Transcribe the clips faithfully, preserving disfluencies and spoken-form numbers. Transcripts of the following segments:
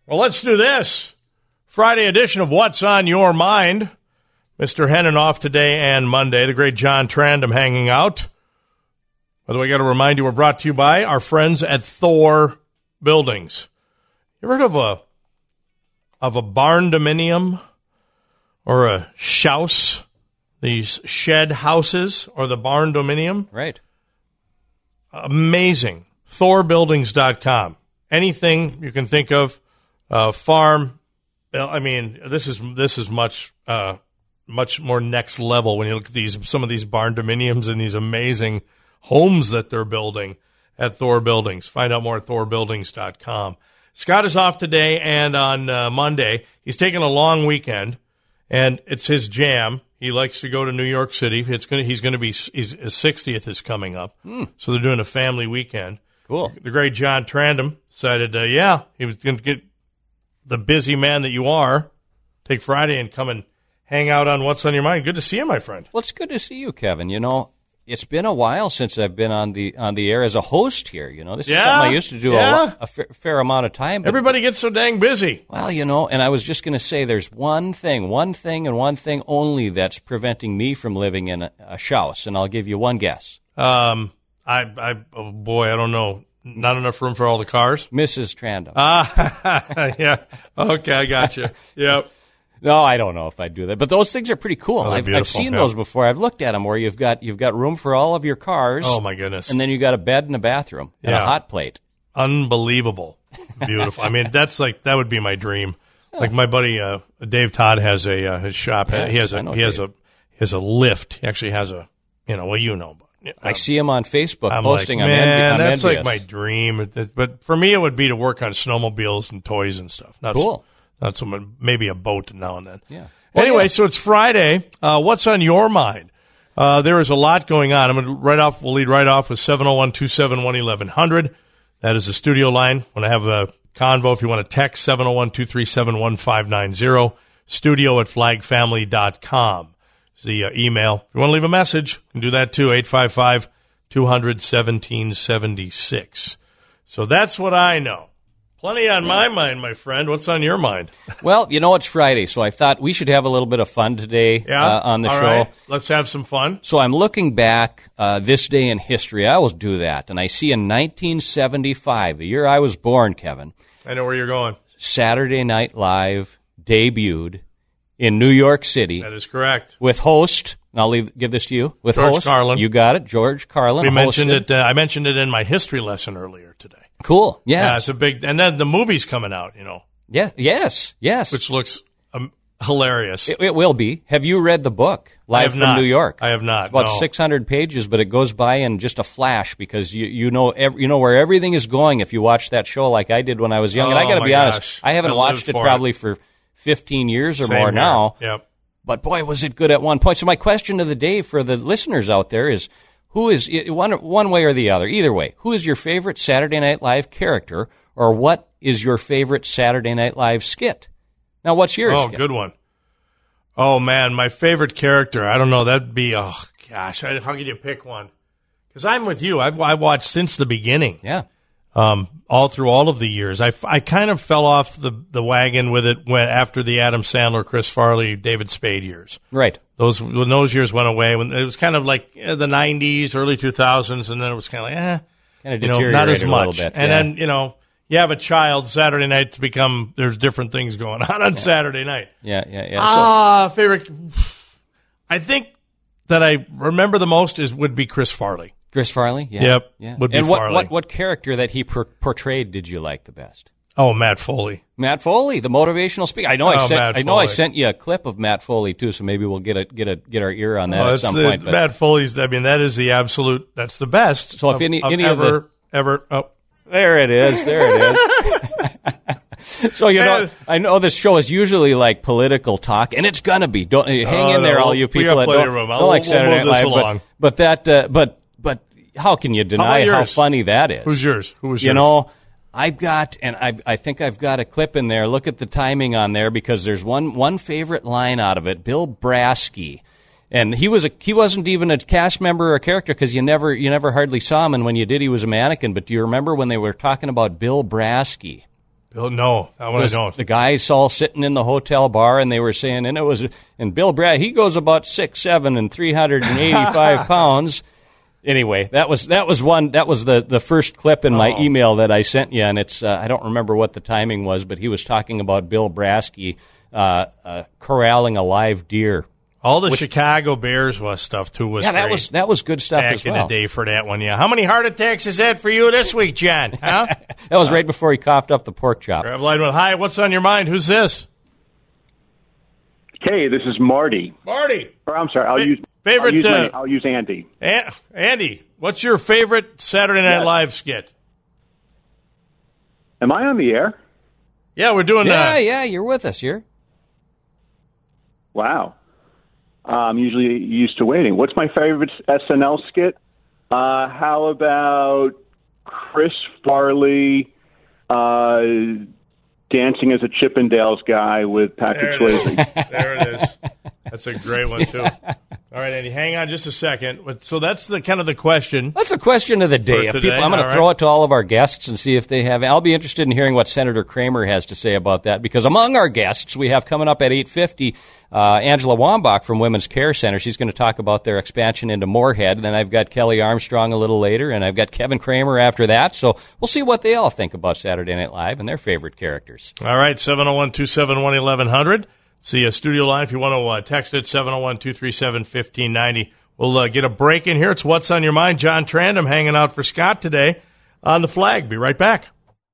Well, let's do this. Friday edition of What's on Your Mind. Mister Hennon off today and Monday. The great John Trandom hanging out. By the way, I got to remind you, we're brought to you by our friends at Thor Buildings. You ever heard of a of a barn dominium or a shouse? These shed houses or the barn dominium? Right. Amazing. Thor buildings dot com. Anything you can think of, uh, farm. I mean, this is this is much uh, much more next level when you look at these some of these barn dominiums and these amazing homes that they're building at Thor Buildings. Find out more at Thor buildings dot com. Scott is off today and on uh, Monday. He's taking a long weekend, and it's his jam. He likes to go to New York City. It's going. He's going to be. He's, his sixtieth is coming up, mm. so they're doing a family weekend. Cool. The great John Trandom decided, uh, yeah, he was going to get the busy man that you are, take Friday and come and hang out on What's on Your Mind. Good to see you, my friend. Well, it's good to see you, Kevin. You know, it's been a while since I've been on the on the air as a host here. You know, this yeah, is something I used to do yeah. a, a fair, fair amount of time. But, Everybody gets so dang busy. Well, you know, and I was just going to say there's one thing, one thing and one thing only that's preventing me from living in a, a house, and I'll give you one guess. Um, I, I, oh boy, I don't know. Not enough room for all the cars? Missus Trandom. Ah, yeah. Okay, I got you. Yep. No, I don't know if I'd do that, but those things are pretty cool. Oh, I've, I've seen yeah. those before. I've looked at them where you've got you've got room for all of your cars. Oh my goodness! And then you got a bed and a bathroom and yeah. a hot plate. Unbelievable, beautiful. I mean, that's like that would be my dream. Oh. Like my buddy uh, Dave Todd has a uh, his shop. Yes, he has a he has Dave. a he has a lift. He actually has a you know well you know. Um, I see him on Facebook I'm posting. Like, I'm man, envi- I'm that's envious. like my dream. But for me, it would be to work on snowmobiles and toys and stuff. Not cool. So, not someone maybe a boat now and then. Yeah. Anyway, well, yeah. so it's Friday. Uh, what's on your mind? Uh, there is a lot going on. I'm going to right off. We'll lead right off with seven oh one, two seven one, eleven hundred. That is the studio line. When I have a convo, if you want to text seven oh one, two three seven, one five nine zero. Studio at flag family dot com. Is the uh, email. If you want to leave a message, you can do that too. eight five five, two hundred, seventeen seventy-six. So that's what I know. Plenty on my mind, my friend. What's on your mind? Well, you know, it's Friday, so I thought we should have a little bit of fun today yeah? uh, on the All show. Right. Let's have some fun. So I'm looking back uh, this day in history. I always do that. And I see in nineteen seventy-five, the year I was born, Kevin. I know where you're going. Saturday Night Live debuted in New York City. That is correct. With host, and I'll leave, give this to you, with George host. Carlin. You got it, George Carlin. We mentioned hosted. it. Uh, I mentioned it in my history lesson earlier today. Cool. Yeah. Yeah, it's a big, and then the movie's coming out, you know. Yeah. Yes. Yes. Which looks um, hilarious. It, it will be. Have you read the book, Live I have from not. New York? I have not. It's about no. six hundred pages, but it goes by in just a flash because you you know every, you know where everything is going if you watch that show like I did when I was young. Oh, and I got to my be honest, gosh. I haven't I watched lived it for probably it. for fifteen years or Same more here. now. Yep. But boy, was it good at one point. So my question of the day for the listeners out there is, who is, one one way or the other, either way, who is your favorite Saturday Night Live character, or what is your favorite Saturday Night Live skit? Now, what's yours? Oh, Skip? good one. Oh, man, my favorite character, I don't know, that'd be, oh, gosh, I, how could you pick one? Because I'm with you. I've, I've watched since the beginning. Yeah. Um, all through all of the years. I, I kind of fell off the, the wagon with it when after the Adam Sandler, Chris Farley, David Spade years. Right. Those when those years went away, when it was kind of like eh, the nineties, early two thousands, and then it was kind of like, eh, kind of you know, not as a much. little bit. And yeah. then, you know, you have a child, Saturday night's become, there's different things going on on yeah. Saturday night. Yeah, yeah, yeah. Ah, so, favorite, I think that I remember the most is would be Chris Farley. Chris Farley? Yeah. Yep. Yeah. Would be and what, Farley. what, what character that he per- portrayed did you like the best? Oh, Matt Foley. Matt Foley, the motivational speaker. I know Oh, I sent Matt I know I Foley. sent you a clip of Matt Foley too, so maybe we'll get a get a get our ear on that Oh, at it's some the, point. But, Matt Foley's, I mean, that is the absolute, that's the best. So if of, any- of any of ever, the- ever, oh. there it is. There it is. So, you know, I know this show is usually like political talk, and it's going to be. Don't hang Oh, in there, no, all you we people got that plenty don't, of room. don't We'll- like we'll Saturday move Night this Live. along. But, but that, uh, but, but how can you deny about how yours? funny that is? Who's yours? Who was You yours? know, I've got, and I, I think I've got a clip in there. Look at the timing on there because there's one, one favorite line out of it. Bill Brasky. And he was a he wasn't even a cast member or a character because you never you never hardly saw him, and when you did, he was a mannequin. But do you remember when they were talking about Bill Brasky? Bill, no, that one I don't. The guys all sitting in the hotel bar, and they were saying, and it was, and Bill Brad, he goes about six seven and three hundred eighty-five pounds. Anyway, that was that was one that was the, the first clip in my oh. email that I sent you, and it's uh, I don't remember what the timing was, but he was talking about Bill Brasky uh, uh, corralling a live deer. All the Which, Chicago Bears was stuff too was yeah that great. was that was good stuff back as well. in the day for that one. Yeah, how many heart attacks is that for you this week, John? Huh? That was right before he coughed up the pork chop. Grab line one. Hi, what's on your mind? Who's this? Hey, this is Marty. Marty. Or, I'm sorry. I'll Fa- use favorite. I'll use, uh, my, I'll use Andy. An- Andy, what's your favorite Saturday Night Yes. Live skit? Am I on the air? Yeah, we're doing. Yeah, uh, yeah, you're with us here. Wow. I'm usually used to waiting. What's my favorite S N L skit? Uh, how about Chris Farley uh, dancing as a Chippendales guy with Patrick There it Swayze? is. There it is. That's a great one too. All right, Andy, hang on just a second. So that's the kind of the question. That's a question of the day. If today, people, I'm going all to throw right. it to all of our guests and see if they have. I'll be interested in hearing what Senator Kramer has to say about that, because among our guests, we have coming up at eight fifty uh, Angela Wambach from Women's Care Center. She's going to talk about their expansion into Moorhead. Then I've got Kelly Armstrong a little later, and I've got Kevin Kramer after that. So we'll see what they all think about Saturday Night Live and their favorite characters. All right, seven oh one, two seven one, eleven hundred. See a studio line if you want to uh, text it, seven oh one, two three seven, one five nine oh. We'll uh, get a break in here. It's What's on Your Mind. John Trandom hanging out for Scott today on the Flag. Be right back.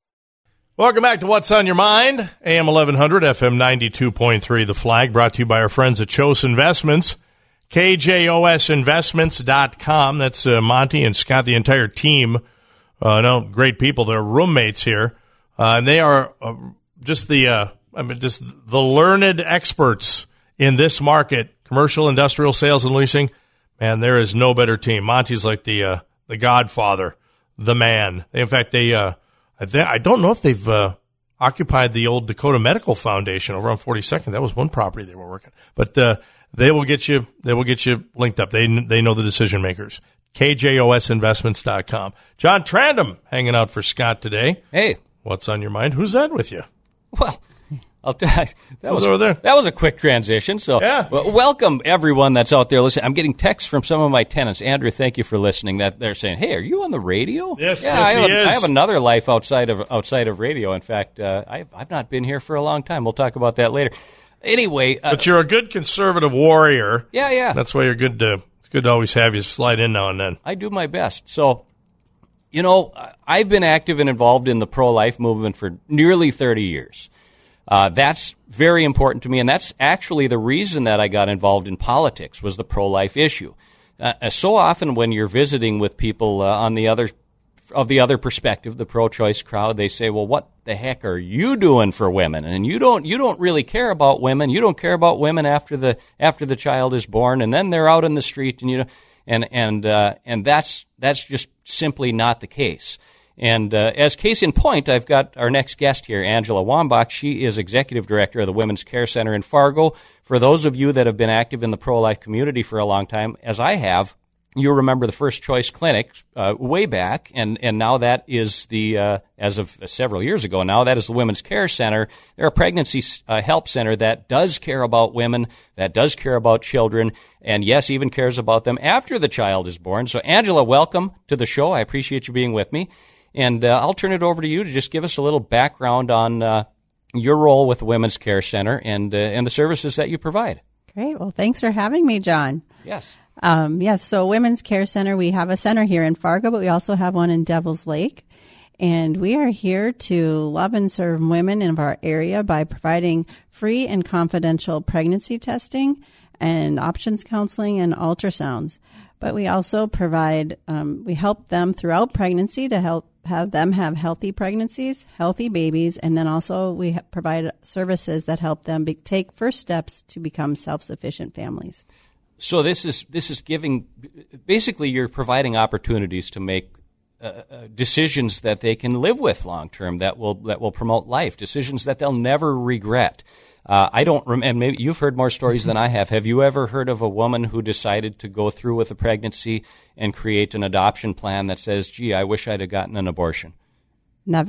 Welcome back to What's on Your Mind. A M eleven hundred, F M ninety-two point three, The Flag, brought to you by our friends at Chose Investments. K J O S investments dot com. That's uh, Monty and Scott, the entire team. Uh, no, great people. They're roommates here. Uh, and they are uh, just the, uh, I mean, just the learned experts in this market, commercial, industrial sales, and leasing. Man, there is no better team. Monty's like the uh, the godfather, the man. In fact, they uh, I, th- I don't know if they've uh, occupied the old Dakota Medical Foundation over on forty-second. That was one property they were working, but uh, they will get you. They will get you linked up. They they know the decision makers. K J O S investments dot com. John Trandom hanging out for Scott today. Hey, what's on your mind? Who's that with you? Well, I'll t- that was over there. That was a quick transition. So, yeah. Well, welcome everyone that's out there listening. I'm getting texts from some of my tenants. Andrew, thank you for listening. That they're saying, "Hey, are you on the radio?" Yes, yeah, yes, I have, he a, is. I have another life outside of outside of radio. In fact, uh, I've I've not been here for a long time. We'll talk about that later. Anyway, uh, But you're a good conservative warrior. yeah, yeah. That's why you're good to. It's good to always have you slide in now and then. I do my best. So, you know, I've been active and involved in the pro-life movement for nearly thirty years. Uh, that's very important to me, and that's actually the reason that I got involved in politics, was the pro-life issue. Uh, so often when you're visiting with people uh, on the other of the other perspective, the pro-choice crowd, they say, "Well, what the heck are you doing for women? And you don't you don't really care about women. You don't care about women after the after the child is born, and then they're out in the street, and you know, and and uh, and that's that's just simply not the case." And uh, as case in point, I've got our next guest here, Angela Wambach. She is executive director of the Women's Care Center in Fargo. For those of you that have been active in the pro-life community for a long time, as I have, you remember the First Choice Clinic uh, way back, and, and now that is the, uh, as of several years ago, now that is the Women's Care Center. They're a pregnancy uh, help center that does care about women, that does care about children, and yes, even cares about them after the child is born. So, Angela, welcome to the show. I appreciate you being with me. And uh, I'll turn it over to you to just give us a little background on uh, your role with the Women's Care Center and uh, and the services that you provide. Great. Well, thanks for having me, John. Yes. Um, yes, so Women's Care Center, we have a center here in Fargo, but we also have one in Devil's Lake. And we are here to love and serve women in our area by providing free and confidential pregnancy testing and options counseling and ultrasounds. But we also provide, um, we help them throughout pregnancy to help have them have healthy pregnancies, healthy babies, and then also we ha- provide services that help them be- take first steps to become self-sufficient families. So this is this is giving, basically you're providing opportunities to make uh, uh, decisions that they can live with long term, that will that will promote life, decisions that they'll never regret. Uh, I don't, rem- and maybe you've heard more stories than I have. Have you ever heard of a woman who decided to go through with a pregnancy and create an adoption plan that says, "Gee, I wish I'd have gotten an abortion"? Never.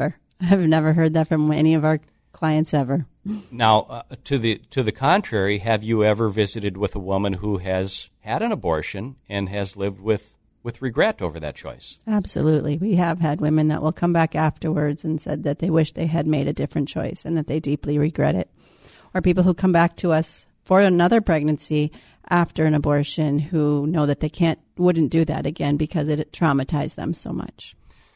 I've never heard that from any of our clients ever. Now, uh, to the to the contrary, have you ever visited with a woman who has had an abortion and has lived with, with regret over that choice? Absolutely. We have had women that will come back afterwards and said that they wish they had made a different choice and that they deeply regret it. Or people who come back to us for another pregnancy after an abortion who know that they can't wouldn't do that again because it traumatized them so much.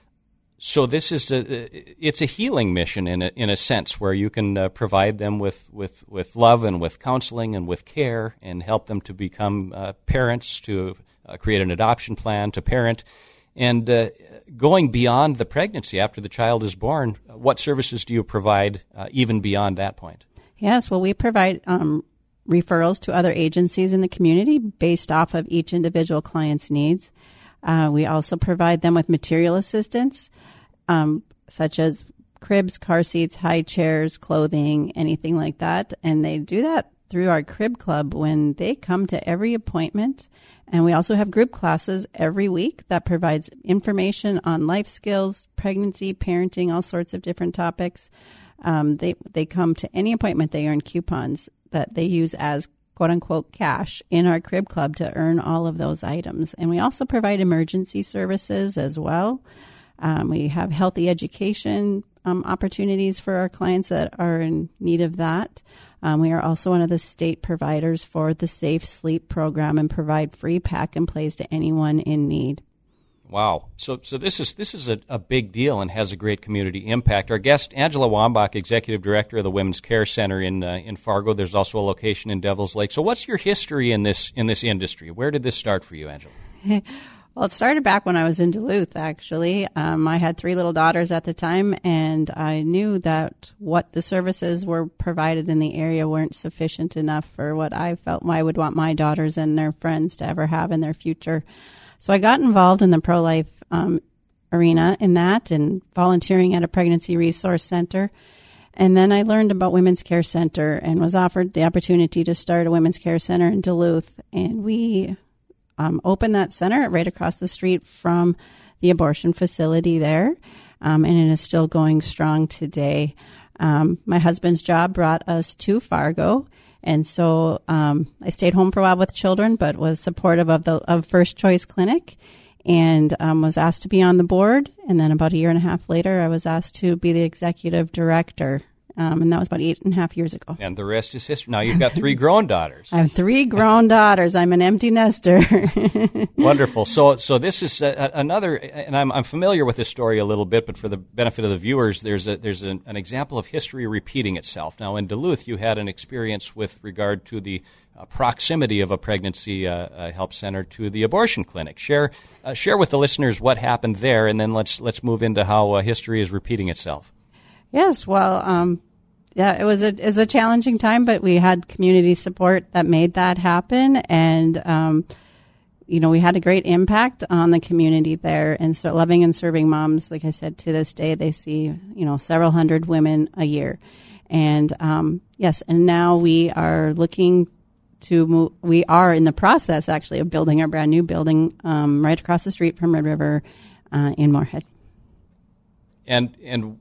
So this is a, it's a healing mission in a, in a sense where you can uh, provide them with, with, with love and with counseling and with care and help them to become uh, parents, to uh, create an adoption plan, to parent. And uh, going beyond the pregnancy after the child is born, what services do you provide uh, even beyond that point? Yes, well, we provide um, referrals to other agencies in the community based off of each individual client's needs. Uh, we also provide them with material assistance, um, such as cribs, car seats, high chairs, clothing, anything like that. And they do that through our crib club when they come to every appointment. And we also have group classes every week that provides information on life skills, pregnancy, parenting, all sorts of different topics. Um, they, they come to any appointment, they earn coupons that they use as quote unquote cash in our crib club to earn all of those items. And we also provide emergency services as well. Um, we have healthy education um, opportunities for our clients that are in need of that. Um, we are also one of the state providers for the Safe Sleep program and provide free pack and plays to anyone in need. Wow. So so this is this is a, a big deal and has a great community impact. Our guest, Angela Wambach, Executive Director of the Women's Care Center in uh, in Fargo. There's also a location in Devils Lake. So what's your history in this in this industry? Where did this start for you, Angela? Well, it started back when I was in Duluth, actually. Um, I had three little daughters at the time, and I knew that what the services were provided in the area weren't sufficient enough for what I felt I would want my daughters and their friends to ever have in their future. So I got involved in the pro-life um, arena in that and volunteering at a pregnancy resource center. And then I learned about Women's Care Center and was offered the opportunity to start a Women's Care Center in Duluth. And we um, opened that center right across the street from the abortion facility there. Um, and it is still going strong today. Um, my husband's job brought us to Fargo. And so um, I stayed home for a while with children, but was supportive of the of First Choice Clinic and um, was asked to be on the board. And then about a year and a half later, I was asked to be the executive director. Um, and that was about eight and a half years ago. And the rest is history. Now you've got three grown daughters. I have three grown daughters. I'm an empty nester. Wonderful. So, so this is uh, another, and I'm, I'm familiar with this story a little bit, but for the benefit of the viewers, there's a, there's an, an example of history repeating itself. Now, in Duluth, you had an experience with regard to the uh, proximity of a pregnancy uh, uh, help center to the abortion clinic. Share, uh, share with the listeners what happened there, and then let's let's move into how uh, history is repeating itself. Yes, well, um, yeah, it was a it was a challenging time, but we had community support that made that happen, and um, you know, we had a great impact on the community there. And so, Loving and Serving Moms, like I said, to this day, they see you know several hundred women a year, and um, yes, and now we are looking to move. We are in the process, actually, of building our brand new building um, right across the street from Red River uh, in Moorhead. And and.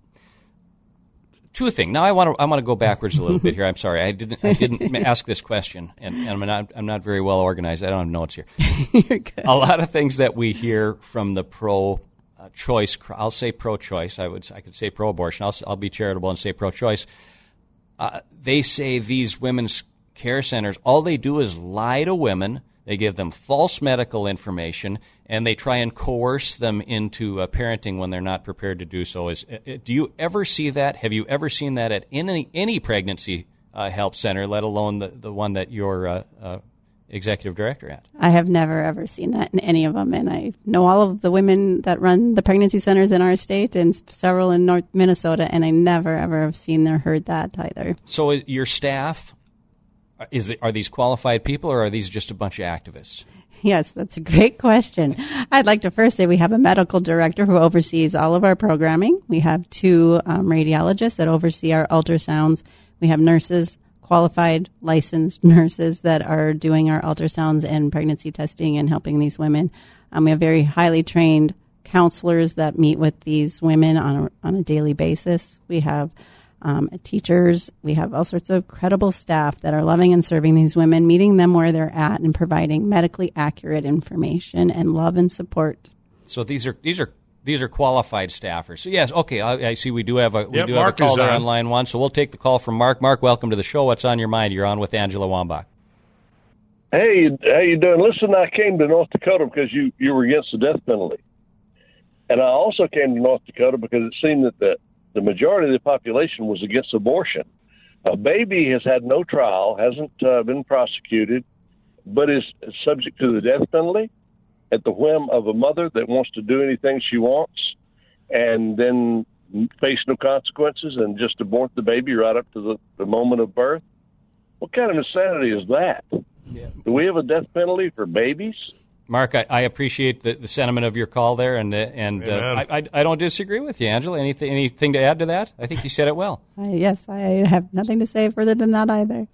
Two things. Now I want to I want to go backwards a little bit here. I'm sorry, I didn't I didn't ask this question, and, and I'm not I'm not very well organized. I don't have notes here. You're good. A lot of things that we hear from the pro-choice, I'll say pro-choice. I would I could say pro-abortion. I'll I'll be charitable and say pro-choice. Uh, they say these women's care centers, all they do is lie to women. They give them false medical information, and they try and coerce them into uh, parenting when they're not prepared to do so. Is, uh, do you ever see that? Have you ever seen that at any any pregnancy uh, help center, let alone the, the one that you're uh, uh, executive director at? I have never, ever seen that in any of them, and I know all of the women that run the pregnancy centers in our state and several in North Minnesota, and I never, ever have seen or heard that either. So is your staff... Is it, are these qualified people, or are these just a bunch of activists? Yes, that's a great question. I'd like to first say we have a medical director who oversees all of our programming. We have two um, radiologists that oversee our ultrasounds. We have nurses, qualified, licensed nurses that are doing our ultrasounds and pregnancy testing and helping these women. Um, we have very highly trained counselors that meet with these women on a, on a daily basis. We have um, teachers. We have all sorts of credible staff that are loving and serving these women, meeting them where they're at and providing medically accurate information and love and support. So these are these are these are qualified staffers. So yes, okay. I, I see. We do have a we Yep, do Mark have a is caller on. on line one. So we'll take the call from Mark. Mark, welcome to the show. What's on your mind? You're on with Angela Wambach. Hey, how you doing? Listen, I came to North Dakota because you, you were against the death penalty. And I also came to North Dakota because it seemed that the, the majority of the population was against abortion. A baby has had no trial, hasn't uh, been prosecuted, but is subject to the death penalty at the whim of a mother that wants to do anything she wants and then face no consequences and just abort the baby right up to the, the moment of birth. What kind of insanity is that? Yeah. Do we have a death penalty for babies? Mark, I, I appreciate the, the sentiment of your call there, and uh, and uh, I, I I don't disagree with you, Angela. Anything anything to add to that? I think you said it well. Uh, yes, I have nothing to say further than that either.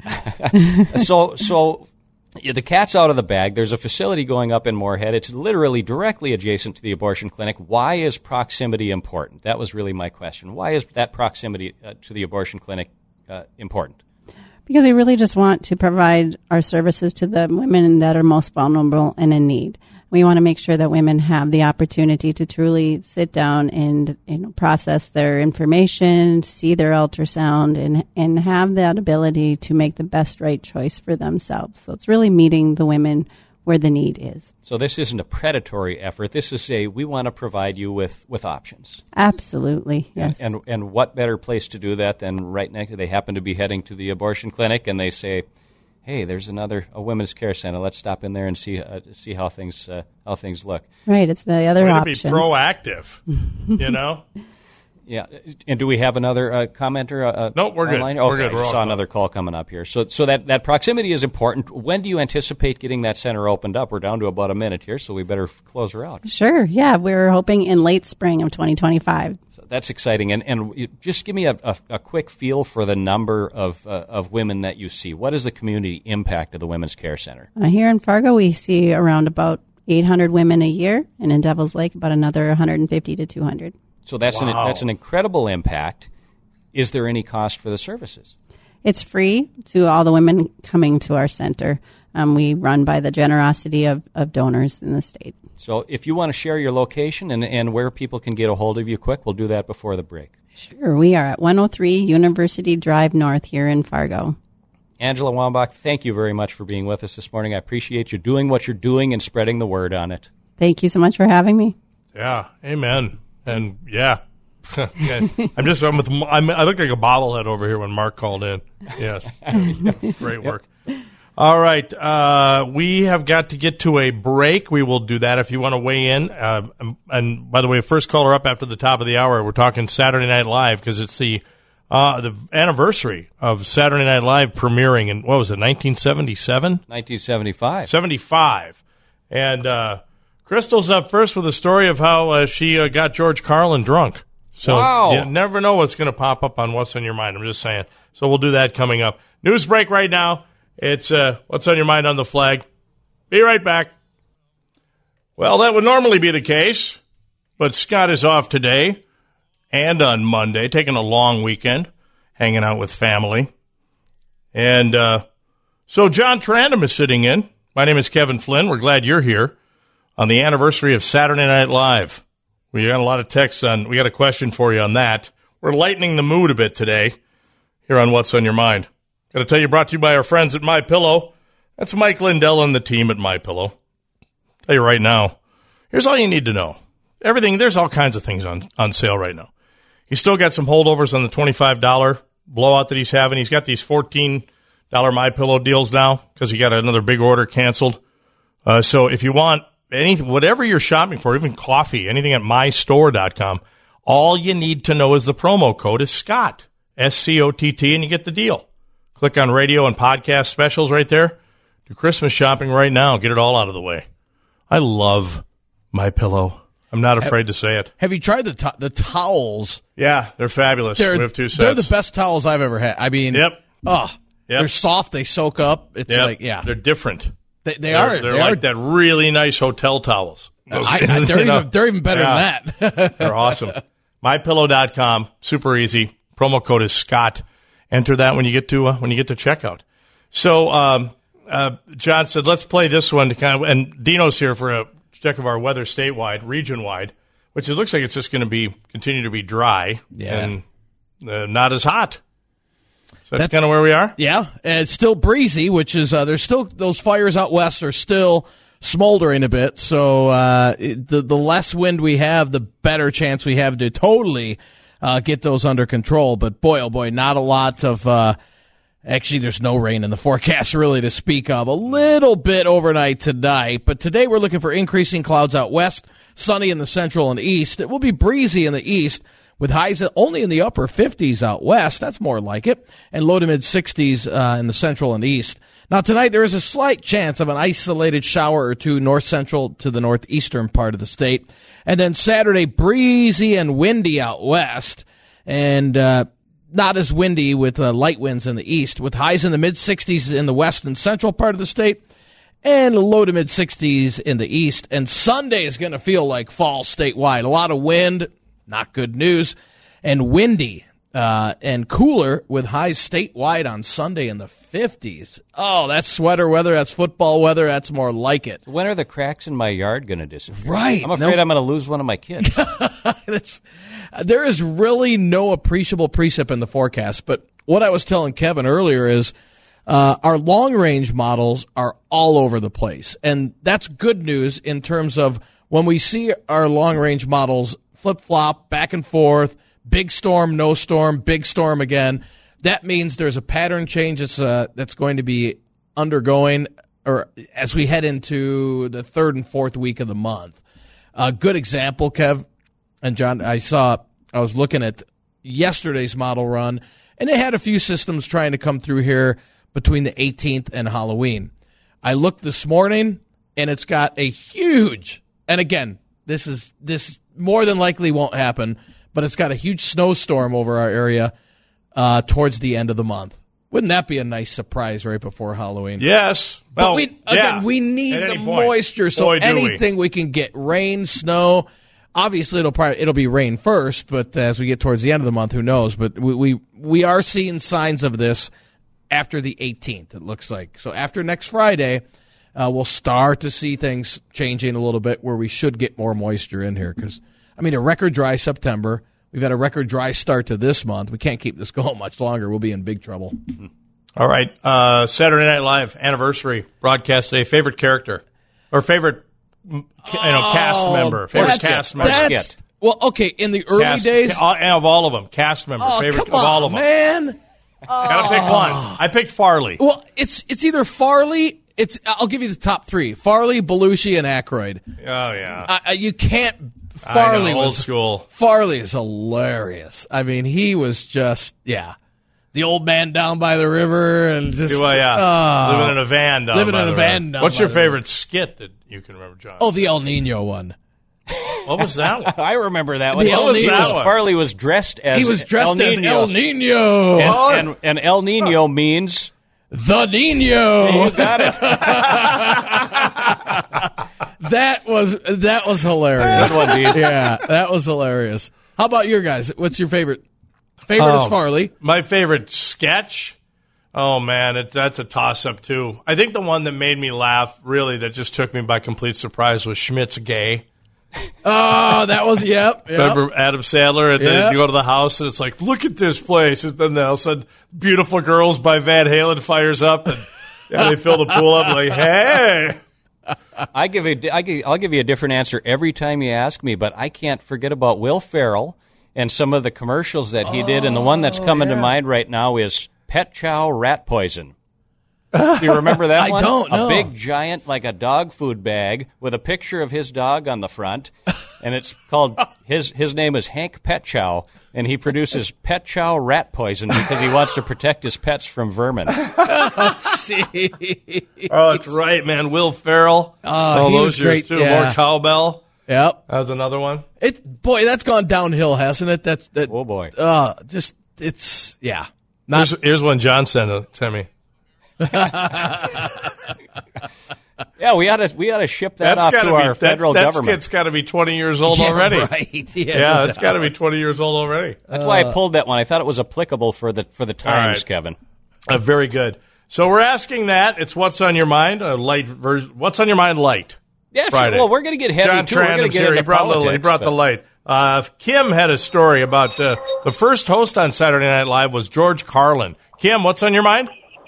so so yeah, the cat's out of the bag. There's a facility going up in Moorhead. It's literally directly adjacent to the abortion clinic. Why is proximity important? That was really my question. Why is that proximity uh, to the abortion clinic uh, important? Because we really just want to provide our services to the women that are most vulnerable and in need. We want to make sure that women have the opportunity to truly sit down and, you know, process their information, see their ultrasound, and, and have that ability to make the best right choice for themselves. So it's really meeting the women where the need is. So this isn't a predatory effort. This is a, we want to provide you with, with options. Absolutely, yes. And, and and what better place to do that than right next? They happen to be heading to the abortion clinic, and they say, "Hey, there's another a women's care center. Let's stop in there and see uh, see how things uh, how things look." Right. It's the other Way options. to be proactive, you know. Yeah, and do we have another uh, commenter? Uh, no, we're online? good. Okay, We're good. I We're just all saw good. another call coming up here. So, so that, that proximity is important. When do you anticipate getting that center opened up? We're down to about a minute here, so we better f- close her out. Sure. Yeah, we're hoping in late spring of twenty twenty-five. So that's exciting. And and you- just give me a, a, a quick feel for the number of uh, of women that you see. What is the community impact of the Women's Care Center? Uh, here in Fargo, we see around about eight hundred women a year, and in Devil's Lake, about another one hundred fifty to two hundred. So that's Wow. an that's an incredible impact. Is there any cost for the services? It's free to all the women coming to our center. Um, we run by the generosity of, of donors in the state. So if you want to share your location and, and where people can get a hold of you quick, we'll do that before the break. Sure. We are at one oh three University Drive North here in Fargo. Angela Wambach, thank you very much for being with us this morning. I appreciate you doing what you're doing and spreading the word on it. Thank you so much for having me. Yeah, amen. And yeah, yeah. I'm just I'm with I'm, I look like a bobblehead over here when Mark called in. Yes, yes. Great work. All right, uh, we have got to get to a break. We will do that if you want to weigh in. Uh, and, and by the way, first caller up after the top of the hour. We're talking Saturday Night Live because it's the uh, the anniversary of Saturday Night Live premiering in what was it, nineteen seventy-seven? nineteen seventy-five. seventy-five. And uh, Crystal's up first with a story of how uh, she uh, got George Carlin drunk. So Wow. you never know what's going to pop up on What's on Your Mind. I'm just saying. So we'll do that coming up. News break right now. It's uh, What's on Your Mind on the Flag. Be right back. Well, that would normally be the case, but Scott is off today and on Monday, taking a long weekend, hanging out with family. And uh, so John Trandom is sitting in. My name is Kevin Flynn. We're glad you're here on the anniversary of Saturday Night Live. We got a lot of texts on. We got a question for you on that. We're lightening the mood a bit today here on What's on Your Mind. Got to tell you, brought to you by our friends at MyPillow. That's Mike Lindell and the team at MyPillow. Tell you right now, here's all you need to know. Everything, there's all kinds of things on, on sale right now. He's still got some holdovers on the twenty-five dollars blowout that he's having. He's got these fourteen dollars MyPillow deals now because he got another big order canceled. Uh, so if you want anything, whatever you're shopping for, even coffee, anything at my store dot com, all you need to know is the promo code is Scott, S C O T T, and you get the deal. Click on radio and podcast specials right there. Do Christmas shopping right now. Get it all out of the way. I love MyPillow. I'm not afraid to say it. Have you tried the to- the towels? Yeah, they're fabulous. They're, we have two sets. they're the best towels I've ever had. I mean, Yep. Oh, Yep. they're soft. They soak up. It's Yep. like, yeah, They're different. they, they They're, are. they're they like are. that really nice hotel towels. Those, I, I, they're, you know, even, they're even better yeah, than that. they're awesome. my pillow dot com, super easy. Promo code is Scott. Enter that when you get to uh, when you get to checkout. So, um, uh, John said, let's play this one to kind of, and Dino's here for a check of our weather statewide, region-wide, which it looks like it's just going to be continue to be dry Yeah. and uh, not as hot. So that's, That's- kind of where we are. Yeah, and it's still breezy, which is uh, there's still those fires out west are still smoldering a bit. So uh, it- the the less wind we have, the better chance we have to totally uh, get those under control. But boy, oh boy, not a lot of. Uh, actually, there's no rain in the forecast really to speak of. A little bit overnight tonight, but today we're looking for increasing clouds out west, sunny in the central and east. It will be breezy in the east, with highs only in the upper fifties out west. That's more like it. And low to mid sixties uh, in the central and east. Now, tonight there is a slight chance of an isolated shower or two north central to the northeastern part of the state. And then Saturday, breezy and windy out west. And uh, not as windy with uh, light winds in the east, with highs in the mid sixties in the west and central part of the state. And low to mid sixties in the east. And Sunday is going to feel like fall statewide. A lot of wind. Not good news. And windy uh, and cooler with highs statewide on Sunday in the fifties. Oh, that's sweater weather. That's football weather. That's more like it. When are the cracks in my yard going to disappear? Right. I'm afraid No- I'm going to lose one of my kids. That's, there is really no appreciable precip in the forecast. But what I was telling Kevin earlier is uh, our long-range models are all over the place. And that's good news in terms of when we see our long-range models flip-flop, back and forth, big storm, no storm, big storm again. That means there's a pattern change that's, uh, that's going to be undergoing or as we head into the third and fourth week of the month. A good example, Kev and John, I saw, I was looking at yesterday's model run, and they had a few systems trying to come through here between the eighteenth and Halloween. I looked this morning, and it's got a huge, and again, this is this more than likely won't happen, but it's got a huge snowstorm over our area uh, towards the end of the month. Wouldn't that be a nice surprise right before Halloween? Yes. But Well, we, again, yeah. we need At the any point. moisture, so Boy, do we. anything we. can get, rain, snow. Obviously, it'll probably it'll be rain first, but as we get towards the end of the month, who knows? But we we, we are seeing signs of this after the eighteenth. It looks like so after next Friday, uh, we'll start to see things changing a little bit, where we should get more moisture in here. Because I mean, a record dry September. We've had a record dry start to this month. We can't keep this going much longer. We'll be in big trouble. All right. Uh, Saturday Night Live anniversary broadcast today. Favorite character or favorite you know cast member? Favorite That's- cast member. that's- Skit. Well, okay, in the early Cast- days. ca- and of all of them, cast member. Oh, favorite come of all on, of them. man. Gotta pick one. I picked Farley. Well, it's it's either Farley. It's I'll give you the top three: Farley, Belushi, and Aykroyd. Oh yeah. Uh, uh, you can't. I Farley know, old was school. Farley is hilarious. I mean, he was just yeah, the old man down by the river and just Well, yeah. oh. living in a van. Down Living by in a the van river. down What's by your the favorite skit that you can remember, John? oh the El Nino one. What was that one? I remember that one. The El Farley Nino. was- Farley was dressed as He was dressed El as Nino. El Nino, And, and, and El Nino means the Nino. you got it. That was that was hilarious. Good one, Dean. Yeah, that was hilarious. How about your guys? What's your favorite? Favorite Oh, is Farley. My favorite sketch? Oh, man, it, that's a toss-up, too. I think the one that made me laugh, really, that just took me by complete surprise was Schmidt's Gay. Oh, that was yep. yep. Remember Adam Sandler? And Yeah. then you go to the house, and it's like, look at this place. And then all of a sudden, Beautiful Girls by Van Halen fires up, and yeah, they fill the pool up like, hey. I give a, I give, I'll give you a different answer every time you ask me, but I can't forget about Will Ferrell and some of the commercials that he did, and the one that's coming to mind right now is Pet Chow Rat Poison. Do you remember that I one? don't, no. A big, giant, like a dog food bag with a picture of his dog on the front, and it's called, his his name is Hank Pet Chow, and he produces Pet Chow Rat Poison because he wants to protect his pets from vermin. Oh, that's right, man. Will Ferrell. Oh, he those was years, great, too. yeah. More Cowbell. Yep. That was another one. It boy, that's gone downhill, hasn't it? That that. Oh, boy. Uh, just it's yeah. Not Here's, here's one John sent, uh, sent me. Yeah, we ought to we ought to ship that That's off gotta to be, our federal that, government. That skit's got to be twenty years old Yeah, already. right. Yeah, Yeah, no it's got to doubt. be twenty years old already. That's why I pulled that one. I thought it was applicable for the for the times, right. Kevin. Uh, very good. So we're asking that. It's what's on your mind. A light version. What's on your mind? Light. Yeah, sure. Friday. Well, we're going to get heavy John too. We're going to Trandam's get here. into He brought, politics, little, he brought the but- light. Uh, Kim had a story about uh, the first host on Saturday Night Live was George Carlin. Kim, what's on your mind?